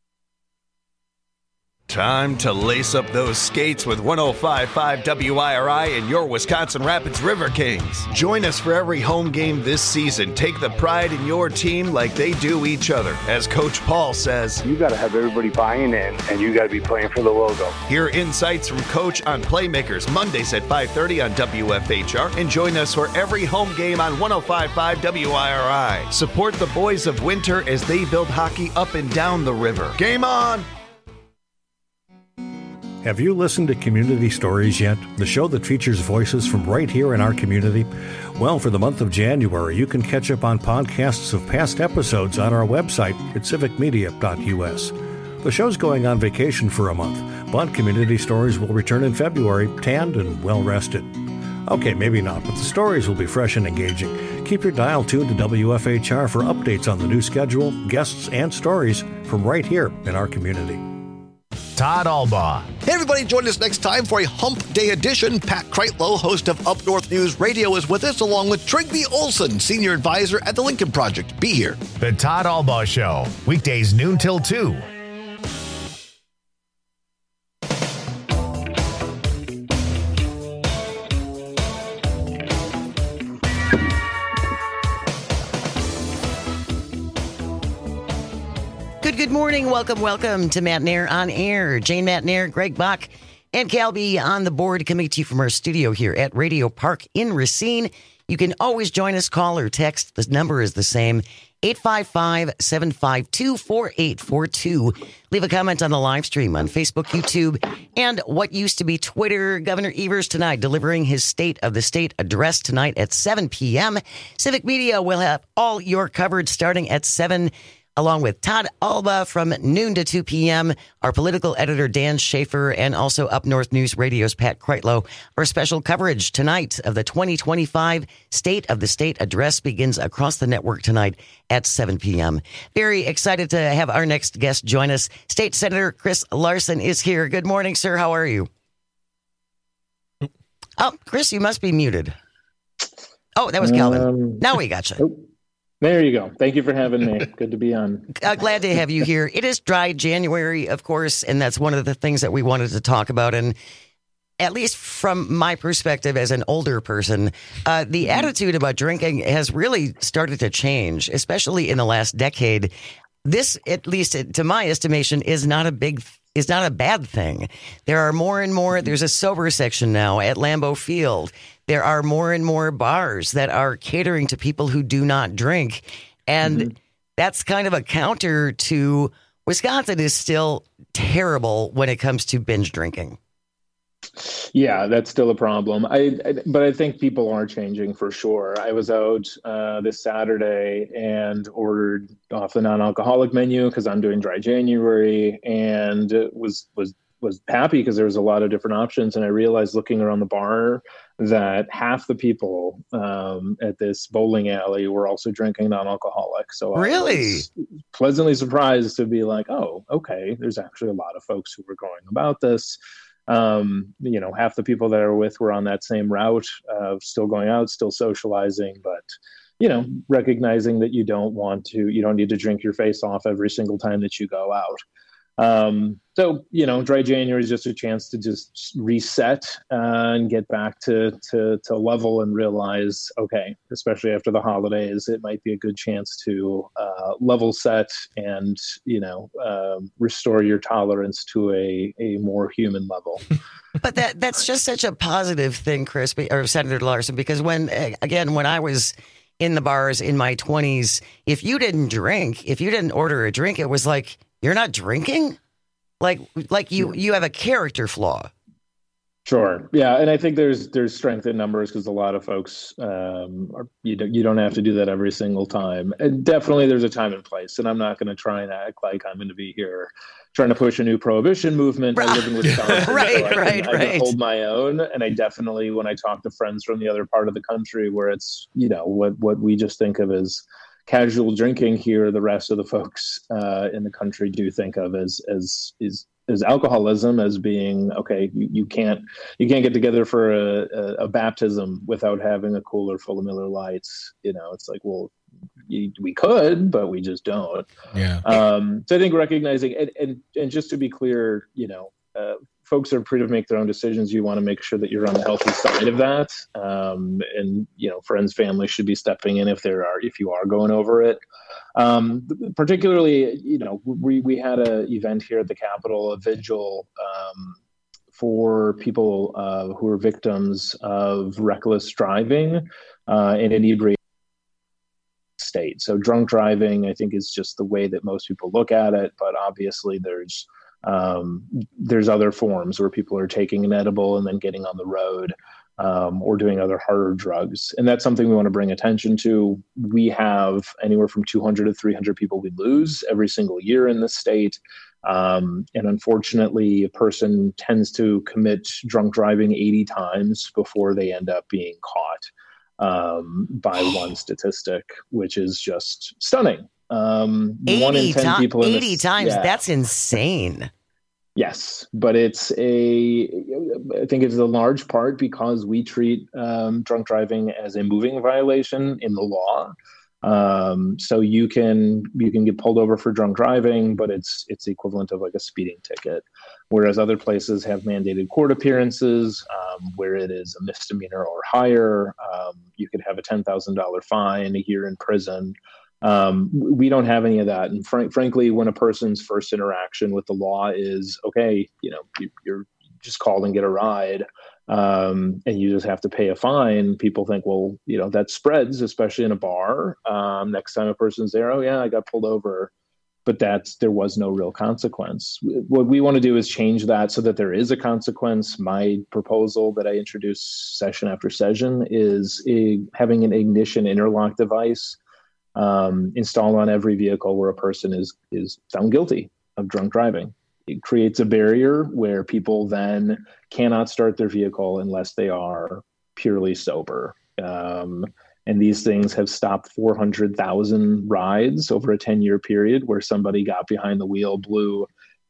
Time to lace up those skates with one oh five point five W I R I and your Wisconsin Rapids River Kings. Join us for every home game this season. Take the pride in your team like they do each other. As Coach Paul says, you got to have everybody buying in, and you got to be playing for the logo. Hear insights from Coach on Playmakers Mondays at five thirty on W F H R, and join us for every home game on one oh five point five W I R I. Support the boys of winter as they build hockey up and down the river. Game on! Have you listened to Community Stories yet? The show that features voices from right here in our community? Well, for the month of January, you can catch up on podcasts of past episodes on our website at civic media dot u s. The show's going on vacation for a month, but Community Stories will return in February, tanned and well-rested. Okay, maybe not, but the stories will be fresh and engaging. Keep your dial tuned to W F H R for updates on the new schedule, guests, and stories from right here in our community. Todd Albaugh. Hey, everybody, join us next time for a Hump Day edition. Pat Kreitlow, host of Up North News Radio, is with us, along with Trigby Olson, senior advisor at the Lincoln Project. Be here. The Todd Albaugh Show, weekdays noon till two. Good, good morning. Welcome, welcome to Matt Nair on Air. Jane Matt Nair, Greg Buck, And Cal B on the board, coming to you from our studio here at Radio Park in Racine. You can always join us, call or text. The number is the same, eight five five, seven five two, four eight four two. Leave a comment on the live stream on Facebook, YouTube, and what used to be Twitter. Governor Evers tonight delivering his State of the State address tonight at seven p.m. Civic Media will have all your coverage starting at seven, along with Todd Alba from noon to two p.m., our political editor Dan Schaefer, and also Up North News Radio's Pat Kreitlow. Our special coverage tonight of the twenty twenty-five State of the State address begins across the network tonight at seven p.m. Very excited to have our next guest join us. State Senator Chris Larson is here. Good morning, sir. How are you? Oh, Chris, you must be muted. Oh, that was Calvin. Um, now we got you. Oh. There you go. Thank you for having me. Good to be on. Uh, glad to have you here. It is dry January, of course, and that's one of the things that we wanted to talk about. And at least from my perspective as an older person, uh, the attitude about drinking has really started to change, especially in the last decade. This, at least to my estimation, is not a big is not a bad thing. There are more and more. There's a sober section now at Lambeau Field. There are more and more bars that are catering to people who do not drink. And mm-hmm. that's kind of a counter to Wisconsin is still terrible when it comes to binge drinking. Yeah, that's still a problem. I, I but I think people are changing for sure. I was out uh, this Saturday and ordered off the non-alcoholic menu because I'm doing dry January, and was was was happy because there was a lot of different options. And I realized looking around the bar that half the people um, at this bowling alley were also drinking non-alcoholic. So really, I was pleasantly surprised to be like, oh, okay, there's actually a lot of folks who were going about this. Um, you know, half the people that I were with were on that same route of still going out, still socializing, but, you know, recognizing that you don't want to, you don't need to drink your face off every single time that you go out. Um, so, you know, dry January is just a chance to just reset uh, and get back to, to, to level and realize, okay, especially after the holidays, it might be a good chance to uh, level set and, you know, um, restore your tolerance to a, a more human level. But that that's just such a positive thing, Chris, or Senator Larson, because when, again, when I was in the bars in my twenties, if you didn't drink, if you didn't order a drink, it was like, you're not drinking? Like like you, you have a character flaw. Sure. Yeah. And I think there's there's strength in numbers because a lot of folks, um, are, you, don't, you don't have to do that every single time. And definitely there's a time and place. And I'm not going to try and act like I'm going to be here trying to push a new prohibition movement. I live in Wisconsin. right, so I can, right, I right. can hold my own. And I definitely, when I talk to friends from the other part of the country where it's, you know, what, what we just think of as casual drinking here, the rest of the folks uh, in the country do think of as as is as alcoholism, as being okay. You, you can't you can't get together for a, a, a baptism without having a cooler full of Miller Lights. You know, it's like, well, you, we could, but we just don't. Yeah. Um, so I think recognizing and and, and just to be clear, you know. Uh, folks are free to make their own decisions. You want to make sure that you're on the healthy side of that. Um, and, you know, friends, family should be stepping in if there are, if you are going over it. Um, particularly, you know, we, we had an event here at the Capitol, a vigil um, for people uh, who are victims of reckless driving uh, and inebriated state. So drunk driving, I think, is just the way that most people look at it. But obviously there's, Um, there's other forms where people are taking an edible and then getting on the road um, or doing other harder drugs. And that's something we want to bring attention to. We have anywhere from two hundred to three hundred people we lose every single year in the state. Um, and unfortunately, a person tends to commit drunk driving eighty times before they end up being caught um, by one statistic, which is just stunning. Um, one in ten to- people in eighty this, times. yeah. That's insane. Yes, but it's a, I think it's a large part because we treat um, drunk driving as a moving violation in the law. Um, so you can you can get pulled over for drunk driving, but it's it's the equivalent of like a speeding ticket. Whereas other places have mandated court appearances um, where it is a misdemeanor or higher. Um, you could have a ten thousand dollars fine, a year in prison. Um, we don't have any of that. And fr- frankly, when a person's first interaction with the law is, okay, you know, you, you're just call and get a ride, um, and you just have to pay a fine, people think, well, you know, that spreads, especially in a bar. Um, next time a person's there, oh yeah, I got pulled over. But that's, there was no real consequence. What we want to do is change that so that there is a consequence. My proposal that I introduce session after session is a, having an ignition interlock device um, installed on every vehicle where a person is is found guilty of drunk driving. It creates a barrier where people then cannot start their vehicle unless they are purely sober. Um, And these things have stopped four hundred thousand rides over a ten-year period where somebody got behind the wheel, blew,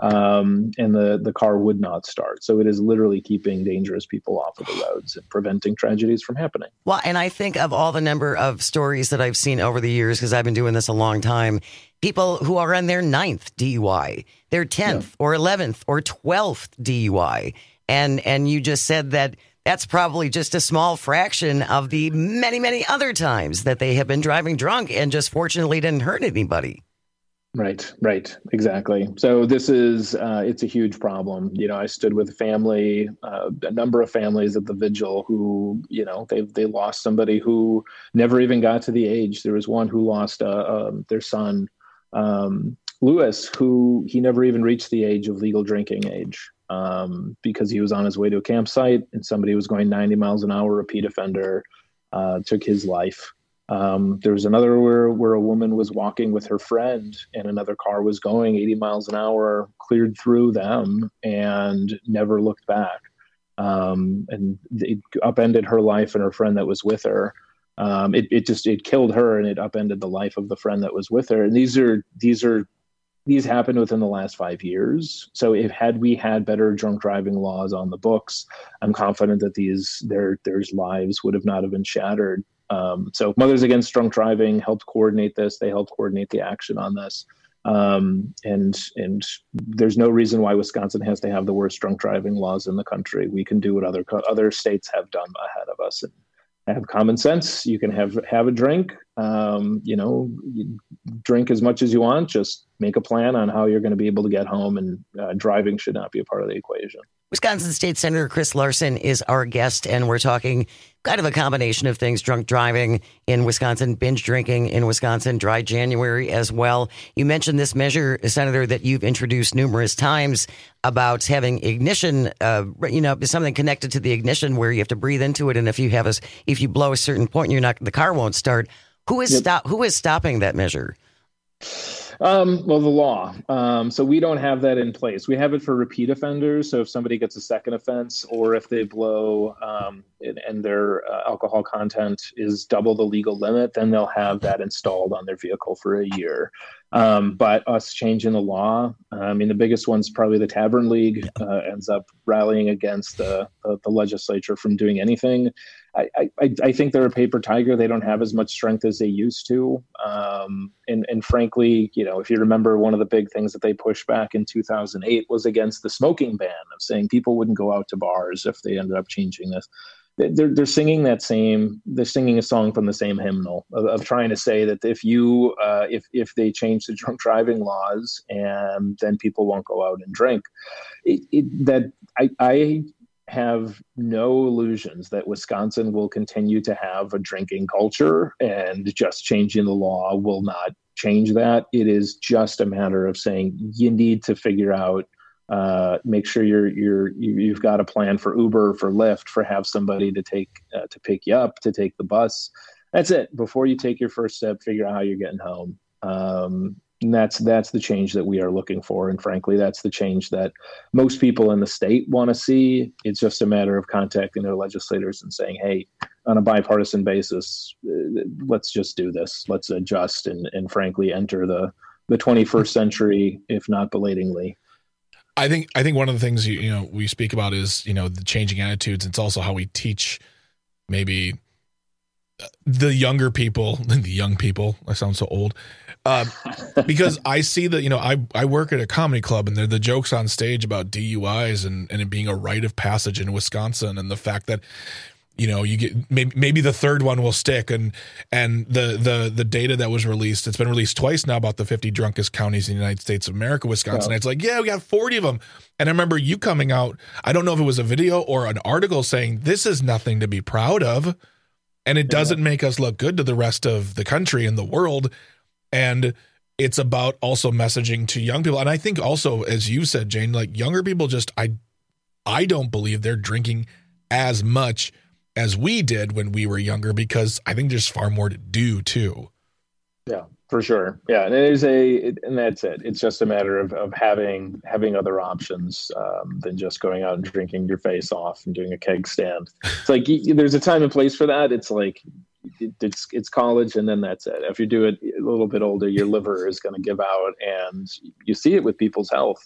um, and the, the car would not start. So it is literally keeping dangerous people off of the roads and preventing tragedies from happening. Well, and I think of all the number of stories that I've seen over the years, because I've been doing this a long time, people who are on their ninth D U I, their tenth yeah. or eleventh or twelfth D U I. And, and you just said that that's probably just a small fraction of the many, many other times that they have been driving drunk and just fortunately didn't hurt anybody. Right, right, exactly. So this is, uh, it's a huge problem. You know, I stood with a family, uh, a number of families at the vigil who, you know, they they lost somebody who never even got to the age. There was one who lost uh, uh, their son, um, Lewis, who he never even reached the age of legal drinking age. Um, because he was on his way to a campsite and somebody was going ninety miles an hour, repeat offender, uh, took his life. Um, there was another where, where a woman was walking with her friend and another car was going eighty miles an hour, cleared through them and never looked back. Um, and it upended her life and her friend that was with her. Um, it, it just, it killed her and it upended the life of the friend that was with her. And these are, these are, These happened within the last five years. So if had we had better drunk driving laws on the books, I'm confident that these their there's lives would have not have been shattered. Um, so Mothers Against Drunk Driving helped coordinate this. They helped coordinate the action on this. Um, and and there's no reason why Wisconsin has to have the worst drunk driving laws in the country. We can do what other other states have done ahead of us. And have common sense. You can have have a drink, um, you know, you drink as much as you want. Just make a plan on how you're going to be able to get home, and uh, driving should not be a part of the equation. Wisconsin State Senator Chris Larson is our guest, and we're talking kind of a combination of things: drunk driving in Wisconsin, binge drinking in Wisconsin, dry January as well. You mentioned this measure, Senator, that you've introduced numerous times about having ignition, uh, you know, something connected to the ignition where you have to breathe into it, and if you have a, if you blow a certain point, you're not, the car won't start. Who is yep. stop? Who is stopping that measure? Um, well, the law. Um, so we don't have that in place. We have it for repeat offenders. So if somebody gets a second offense, or if they blow um, and, and their uh, alcohol content is double the legal limit, then they'll have that installed on their vehicle for a year. Um, but us changing the law, I mean, the biggest one's probably the Tavern League uh, ends up rallying against the, the, the legislature from doing anything. I, I, I think they're a paper tiger. They don't have as much strength as they used to. Um, and, and frankly, you know, if you remember, one of the big things that they pushed back in two thousand eight was against the smoking ban, of saying people wouldn't go out to bars if they ended up changing this. They're, they're singing that same, they're singing a song from the same hymnal of, of trying to say that if you, uh, if, if they change the drunk driving laws, and then people won't go out and drink, it, it, that I, I have no illusions that Wisconsin will continue to have a drinking culture, and just changing the law will not change that. It is just a matter of saying you need to figure out, uh, make sure you're, you're, you've got a plan for Uber, for Lyft, for have somebody to take, uh, to pick you up, to take the bus. That's it. Before you take your first step, figure out how you're getting home. Um, And that's that's the change that we are looking for. And frankly, that's the change that most people in the state want to see. It's just a matter of contacting their legislators and saying, hey, on a bipartisan basis, let's just do this. Let's adjust and, and frankly, enter the, the twenty-first century, if not belatingly. I think I think one of the things you, you know we speak about is, you know, the changing attitudes. It's also how we teach maybe the younger people, the young people. I sound so old. Uh, because I see that, you know, I, I work at a comedy club, and they're the jokes on stage about D U Is and, and it being a rite of passage in Wisconsin, and the fact that you know, you get maybe, maybe the third one will stick. And and the the the data that was released, it's been released twice now about the fifty drunkest counties in the United States of America, Wisconsin. Yeah. It's like, yeah, we got forty of them. And I remember you coming out, I don't know if it was a video or an article saying this is nothing to be proud of. And it doesn't yeah. make us look good to the rest of the country and the world. And it's about also messaging to young people. And I think also, as you said, Jane, like younger people just, I, I don't believe they're drinking as much as we did when we were younger, because I think there's far more to do too. Yeah, for sure. Yeah. And it is a, and that's it. It's just a matter of, of having, having other options um, than just going out and drinking your face off and doing a keg stand. It's like, there's a time and place for that. It's like, it, it's, it's college and then that's it. If you do it a little bit older, your liver is going to give out, and you see it with people's health.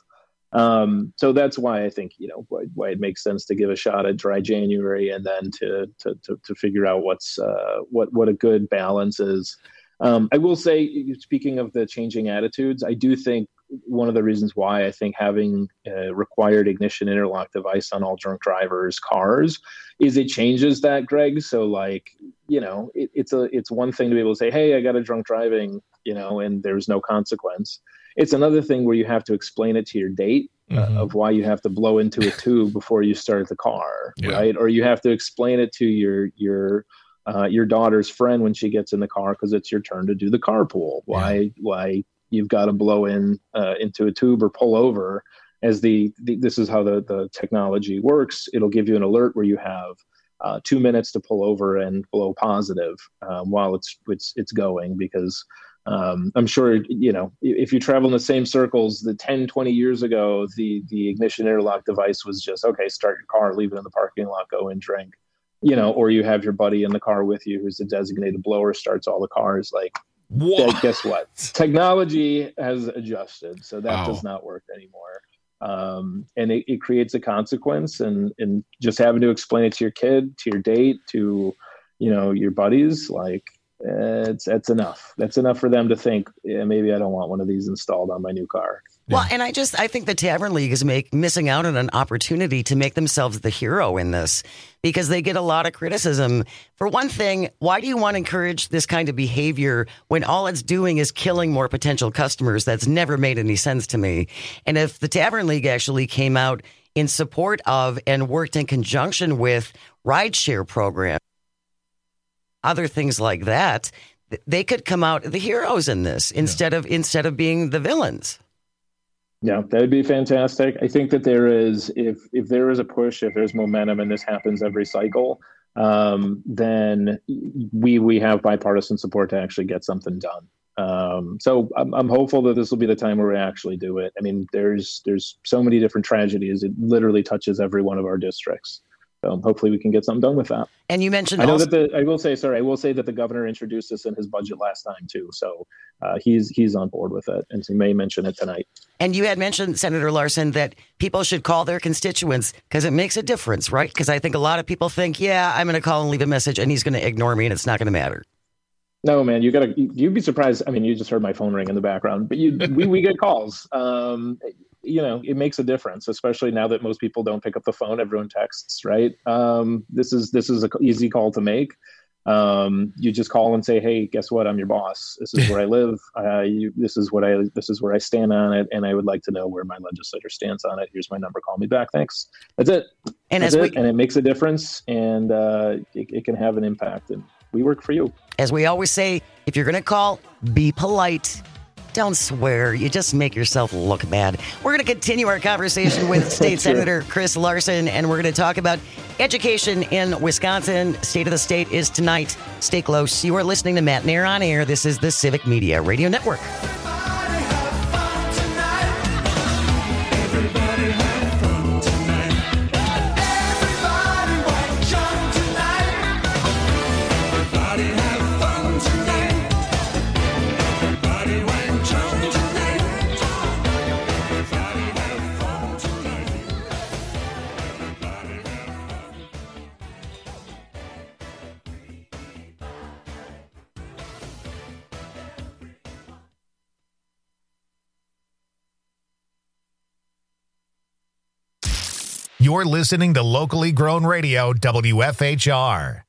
Um, so that's why I think, you know, why, why it makes sense to give a shot at dry January, and then to, to, to, to figure out what's, uh, what, what a good balance is. Um, I will say, speaking of the changing attitudes, I do think one of the reasons why I think having a required ignition interlock device on all drunk drivers' cars is it changes that, Greg. So like, you know, it, it's a, it's one thing to be able to say, hey, I got a drunk driving, you know, and there's no consequence. It's another thing where you have to explain it to your date mm-hmm. uh, of why you have to blow into a tube before you start the car, yeah. right? Or you have to explain it to your your uh, your daughter's friend when she gets in the car because it's your turn to do the carpool. Why yeah. why you've got to blow in uh, into a tube or pull over as the, the this is how the the technology works. It'll give you an alert where you have uh, two minutes to pull over and blow positive um, while it's it's it's going, because Um, I'm sure, you know, if you travel in the same circles, the ten, twenty years ago, the, the ignition interlock device was just, okay, start your car, leave it in the parking lot, go and drink, you know, or you have your buddy in the car with you who's a designated blower, starts all the cars. Like, that, guess what? Technology has adjusted. So that wow. does not work anymore. Um, and it, it creates a consequence, and, and just having to explain it to your kid, to your date, to, you know, your buddies, like, It's that's enough. That's enough for them to think, yeah, maybe I don't want one of these installed on my new car. Well, and I just I think the Tavern League is make, missing out on an opportunity to make themselves the hero in this, because they get a lot of criticism. For one thing, why do you want to encourage this kind of behavior when all it's doing is killing more potential customers? That's never made any sense to me. And if the Tavern League actually came out in support of and worked in conjunction with rideshare programs, other things like that, they could come out the heroes in this instead yeah. of instead of being the villains. Yeah, that would be fantastic. I think that there is, if if there is a push, if there's momentum, and this happens every cycle, um, then we we have bipartisan support to actually get something done. Um, so I'm, I'm hopeful that this will be the time where we actually do it. I mean, there's there's so many different tragedies. It literally touches every one of our districts. So hopefully we can get something done with that. And you mentioned, I know also- that the, I will say, sorry, I will say that the governor introduced this in his budget last time too. So uh, he's, he's on board with it, and he may mention it tonight. And you had mentioned, Senator Larson, that people should call their constituents because it makes a difference, right? Because I think a lot of people think, yeah, I'm going to call and leave a message and he's going to ignore me and it's not going to matter. No, man, you gotta, you'd be surprised. I mean, you just heard my phone ring in the background, but you, we, we get calls. Um, you know, it makes a difference, especially now that most people don't pick up the phone. Everyone texts, right? Um, this is, this is an easy call to make. Um, you just call and say, hey, guess what? I'm your boss. This is where I live. Uh, you, this is what I, this is where I stand on it. And I would like to know where my legislator stands on it. Here's my number. Call me back. Thanks. That's it. And That's as it. we, and it makes a difference, and uh, it, it can have an impact, and we work for you. As we always say, if you're going to call, be polite. Don't swear. You just make yourself look bad. We're going to continue our conversation with State Senator Chris Larson, and we're going to talk about education in Wisconsin. State of the State is tonight. Stay close. You are listening to Matt Nair on Air. This is the Civic Media Radio Network. You're listening to locally grown radio W F H R.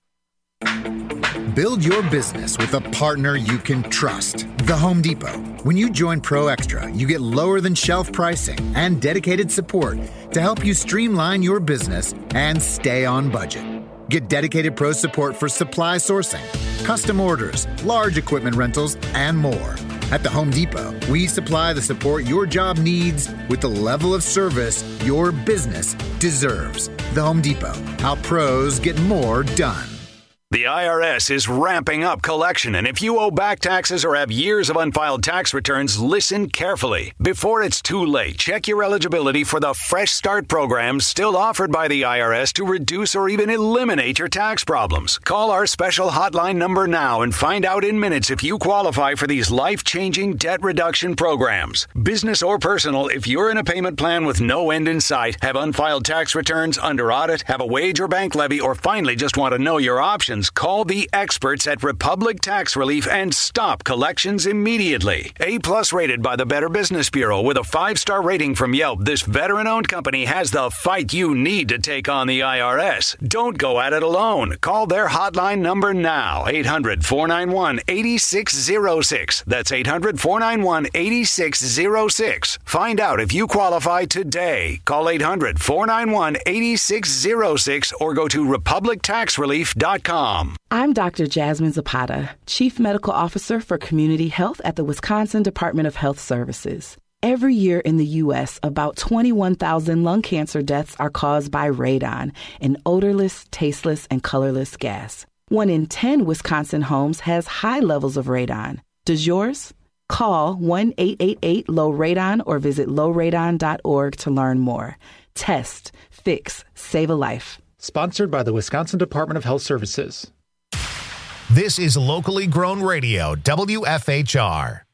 Build your business with a partner you can trust. The Home Depot. When you join Pro Extra, you get lower than shelf pricing and dedicated support to help you streamline your business and stay on budget. Get dedicated pro support for supply sourcing, custom orders, large equipment rentals, and more. At the Home Depot, we supply the support your job needs with the level of service your business deserves. The Home Depot. How pros get more done. The I R S is ramping up collection, and if you owe back taxes or have years of unfiled tax returns, listen carefully. Before it's too late, check your eligibility for the Fresh Start program still offered by the I R S to reduce or even eliminate your tax problems. Call our special hotline number now and find out in minutes if you qualify for these life-changing debt reduction programs. Business or personal, if you're in a payment plan with no end in sight, have unfiled tax returns, under audit, have a wage or bank levy, or finally just want to know your options, call the experts at Republic Tax Relief and stop collections immediately. A-plus rated by the Better Business Bureau with a five-star rating from Yelp, this veteran-owned company has the fight you need to take on the I R S. Don't go at it alone. Call their hotline number now, eight hundred, four nine one, eight six zero six. That's eight hundred, four nine one, eight six zero six. Find out if you qualify today. Call eight hundred, four nine one, eight six zero six or go to republic tax relief dot com. I'm Doctor Jasmine Zapata, Chief Medical Officer for Community Health at the Wisconsin Department of Health Services. Every year in the U S, about twenty-one thousand lung cancer deaths are caused by radon, an odorless, tasteless, and colorless gas. One in ten Wisconsin homes has high levels of radon. Does yours? Call one eight eight eight, low radon or visit low radon dot org to learn more. Test, fix, save a life. Sponsored by the Wisconsin Department of Health Services. This is locally grown radio, W F H R.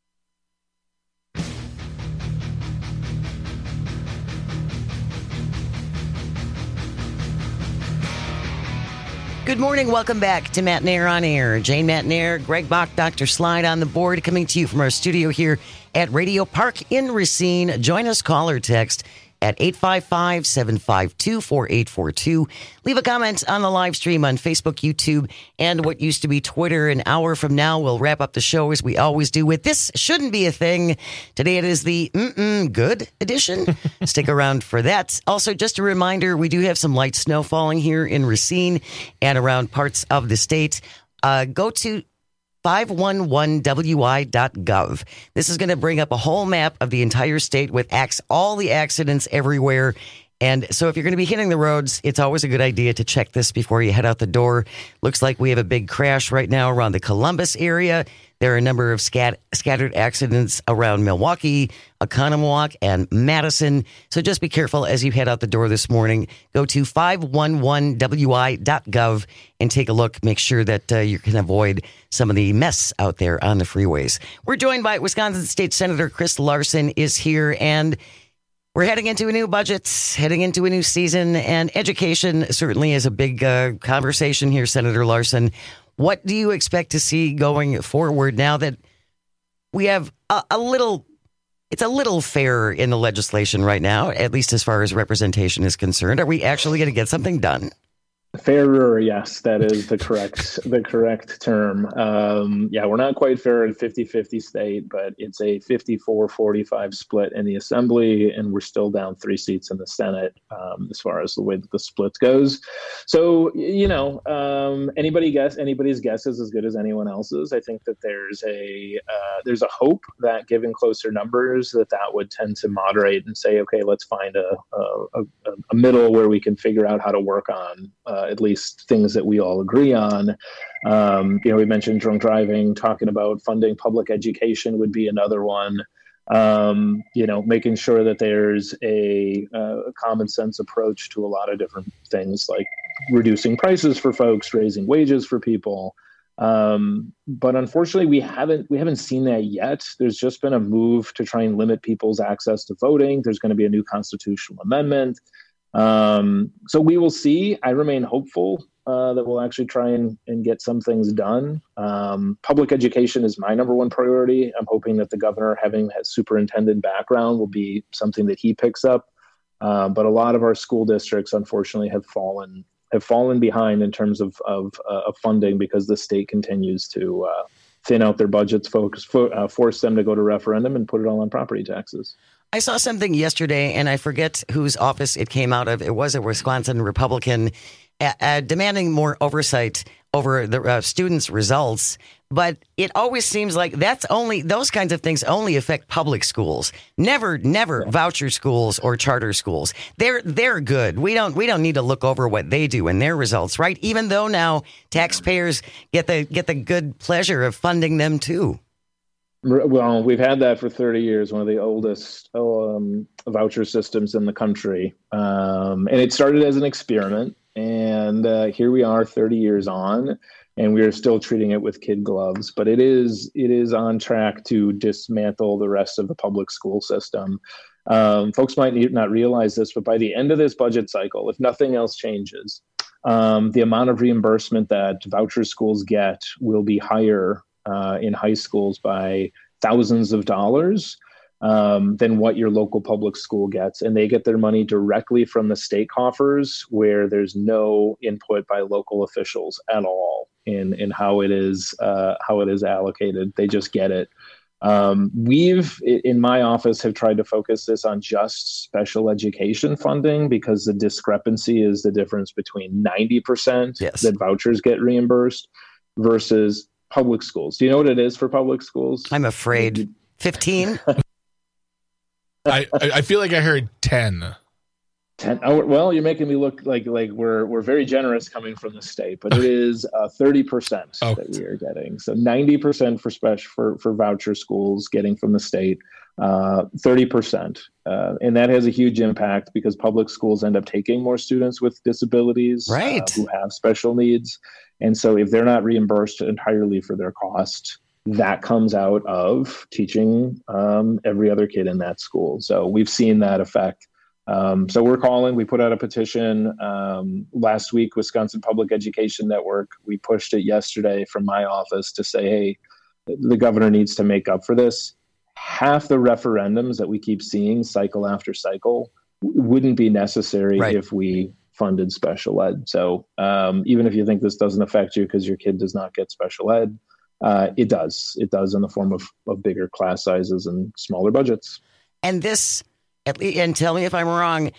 Good morning. Welcome back to Matt Nair on Air. Jane Matt Nair, Greg Bach, Doctor Slide on the board, coming to you from our studio here at Radio Park in Racine. Join us, call or text at eight five five, seven five two, four eight four two. Leave a comment on the live stream on Facebook, YouTube, and what used to be Twitter. An hour from now, we'll wrap up the show as we always do with This Shouldn't Be a Thing. Today it is the Mm-mm Good edition. Stick around for that. Also, just a reminder, we do have some light snow falling here in Racine and around parts of the state. Uh, go to five one one W I dot gov. This is going to bring up a whole map of the entire state with acts, all the accidents everywhere. And so if you're going to be hitting the roads, it's always a good idea to check this before you head out the door. Looks like we have a big crash right now around the Columbus area. There are a number of scat- scattered accidents around Milwaukee, Oconomowoc, and Madison. So just be careful as you head out the door this morning. Go to five one one W I dot gov and take a look. Make sure that uh, you can avoid some of the mess out there on the freeways. We're joined by Wisconsin State Senator Chris Larson is here, and we're heading into a new budget, heading into a new season, and education certainly is a big uh, conversation here, Senator Larson. What do you expect to see going forward now that we have a, a little, it's a little fair in the legislation right now, at least as far as representation is concerned? Are we actually going to get something done? Fairer, yes, that is the correct the correct term. Um, yeah, we're not quite fair in fifty-fifty state, but it's a fifty-four forty-five split in the Assembly, and we're still down three seats in the Senate um, as far as the way that the split goes. So, you know, um, anybody guess anybody's guess is as good as anyone else's. I think that there's a uh, there's a hope that given closer numbers that that would tend to moderate and say, okay, let's find a a, a, a middle where we can figure out how to work on Uh, at least things that we all agree on. Um, you know, we mentioned drunk driving, talking about funding public education would be another one. Um, you know, making sure that there's a, a common sense approach to a lot of different things like reducing prices for folks, raising wages for people. Um, but unfortunately, we haven't we haven't seen that yet. There's just been a move to try and limit people's access to voting. There's going to be a new constitutional amendment. Um, so we will see. I remain hopeful uh, that we'll actually try and, and get some things done. Um, public education is my number one priority. I'm hoping that the governor, having a superintendent background, will be something that he picks up. Uh, but a lot of our school districts, unfortunately, have fallen have fallen behind in terms of of, uh, of funding because the state continues to uh, thin out their budgets, focus, fo- uh, force them to go to referendum and put it all on property taxes. I saw something yesterday, and I forget whose office it came out of. It was a Wisconsin Republican uh, uh, demanding more oversight over the uh, students' results. But it always seems like that's only those kinds of things only affect public schools. Never, never yeah. voucher schools or charter schools. They're they're good. We don't we don't need to look over what they do and their results, right? Even though now taxpayers get the get the good pleasure of funding them too. Well, we've had that for thirty years, one of the oldest um, voucher systems in the country. Um, and it started as an experiment. And uh, here we are thirty years on, and we are still treating it with kid gloves. But it is it is on track to dismantle the rest of the public school system. Um, folks might not realize this, but by the end of this budget cycle, if nothing else changes, um, the amount of reimbursement that voucher schools get will be higher Uh, in high schools by thousands of dollars um, than what your local public school gets. And they get their money directly from the state coffers, where there's no input by local officials at all in, in how it is uh, how it is allocated. They just get it. Um, we've, in my office, have tried to focus this on just special education funding, because the discrepancy is the difference between ninety percent yes. that vouchers get reimbursed versus public schools. Do you know what it is for public schools? I'm afraid. fifteen? I, I feel like I heard ten. ten. Oh, well, you're making me look like like we're we're very generous coming from the state, but it is uh, thirty percent oh. that we are getting. So ninety percent for special for, for voucher schools getting from the state, uh, thirty percent. Uh, and that has a huge impact because public schools end up taking more students with disabilities right. uh, who have special needs. And so if they're not reimbursed entirely for their cost, that comes out of teaching um, every other kid in that school. So we've seen that effect. Um, so we're calling, we put out a petition um, last week, Wisconsin Public Education Network. We pushed it yesterday from my office to say, hey, the governor needs to make up for this. Half the referendums that we keep seeing cycle after cycle wouldn't be necessary right. if we funded special ed. So um, even if you think this doesn't affect you because your kid does not get special ed, uh, it does. It does in the form of, of bigger class sizes and smaller budgets. And this, and tell me if I'm wrong,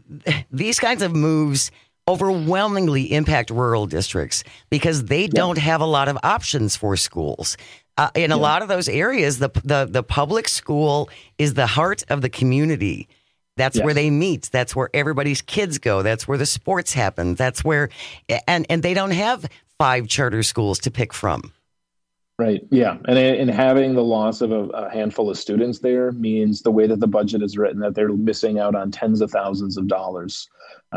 these kinds of moves overwhelmingly impact rural districts because they yeah. don't have a lot of options for schools. Uh, in a yeah. lot of those areas, the, the the public school is the heart of the community. That's yes. where they meet. That's where everybody's kids go. That's where the sports happen. That's where, and, and they don't have five charter schools to pick from. Right. Yeah. And, and having the loss of a, a handful of students there means the way that the budget is written, that they're missing out on tens of thousands of dollars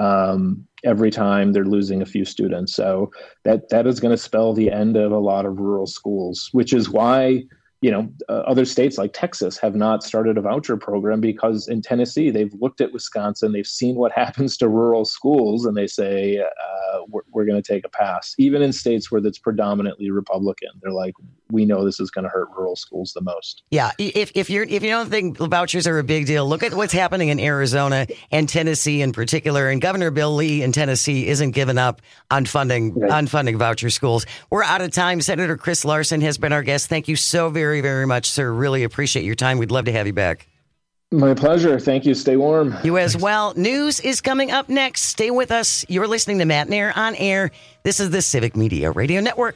um, every time they're losing a few students. So that, that is going to spell the end of a lot of rural schools, which is why, you know, uh, other states like Texas have not started a voucher program because in Tennessee, they've looked at Wisconsin, they've seen what happens to rural schools, and they say, uh, we're, we're going to take a pass. Even in states where that's predominantly Republican, they're like, we know this is going to hurt rural schools the most. Yeah. If, if you're, if you don't think vouchers are a big deal, look at what's happening in Arizona and Tennessee in particular. And Governor Bill Lee in Tennessee isn't giving up on funding, right. on funding voucher schools. We're out of time. Senator Chris Larson has been our guest. Thank you so very, very much, sir. Really appreciate your time. We'd love to have you back. My pleasure. Thank you. Stay warm. You as well. News is coming up next. Stay with us. You're listening to Matt Nair on Air. This is the Civic Media Radio Network.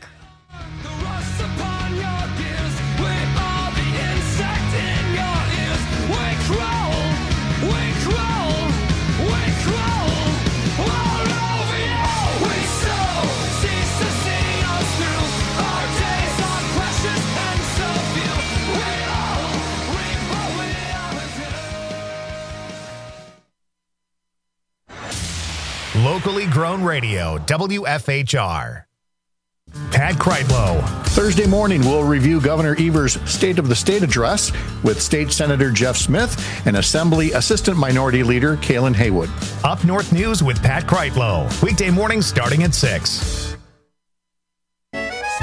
Locally grown radio, W F H R. Pat Kreitlow. Thursday morning, we'll review Governor Evers' State of the State address with State Senator Jeff Smith and Assembly Assistant Minority Leader Kaylin Haywood. Up North News with Pat Kreitlow. Weekday mornings starting at six.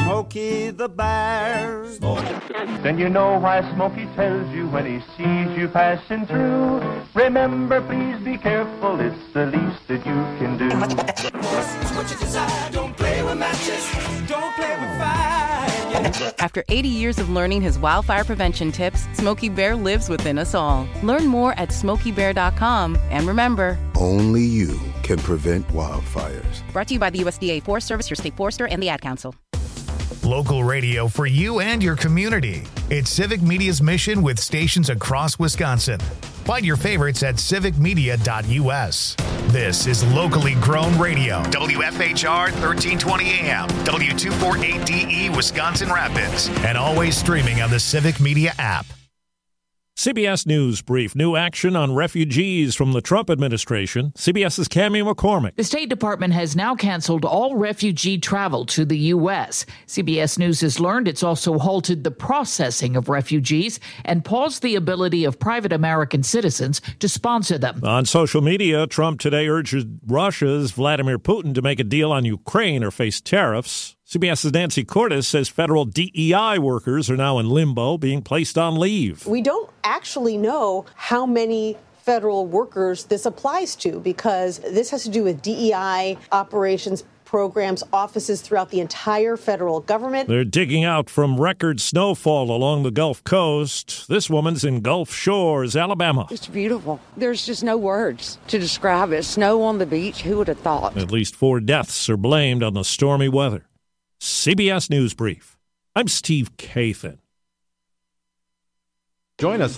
Smokey the Bear. Then you know why Smokey tells you when he sees you passing through. Remember, please be careful, it's the least that you can do. What you desire, don't play with matches, don't play with fire. After eighty years of learning his wildfire prevention tips, Smokey Bear lives within us all. Learn more at smokey bear dot com. And remember, only you can prevent wildfires. Brought to you by the U S D A Forest Service, your state forester, and the Ad Council. Local radio for you and your community. It's Civic Media's mission with stations across Wisconsin. Find your favorites at civic media dot u s. This is locally grown radio. W F H R thirteen twenty A M, W two forty-eight D E, Wisconsin Rapids, and always streaming on the Civic Media app. C B S News Brief. New action on refugees from the Trump administration. CBS's Cammie McCormick. The State Department has now canceled all refugee travel to the U S. C B S News has learned it's also halted the processing of refugees and paused the ability of private American citizens to sponsor them. On social media, Trump today urged Russia's Vladimir Putin to make a deal on Ukraine or face tariffs. CBS's Nancy Cordes says federal D E I workers are now in limbo, being placed on leave. We don't actually know how many federal workers this applies to because this has to do with D E I operations, programs, offices throughout the entire federal government. They're digging out from record snowfall along the Gulf Coast. This woman's in Gulf Shores, Alabama. It's beautiful. There's just no words to describe it. Snow on the beach, who would have thought? At least four deaths are blamed on the stormy weather. C B S News Brief. I'm Steve Kathan. Join us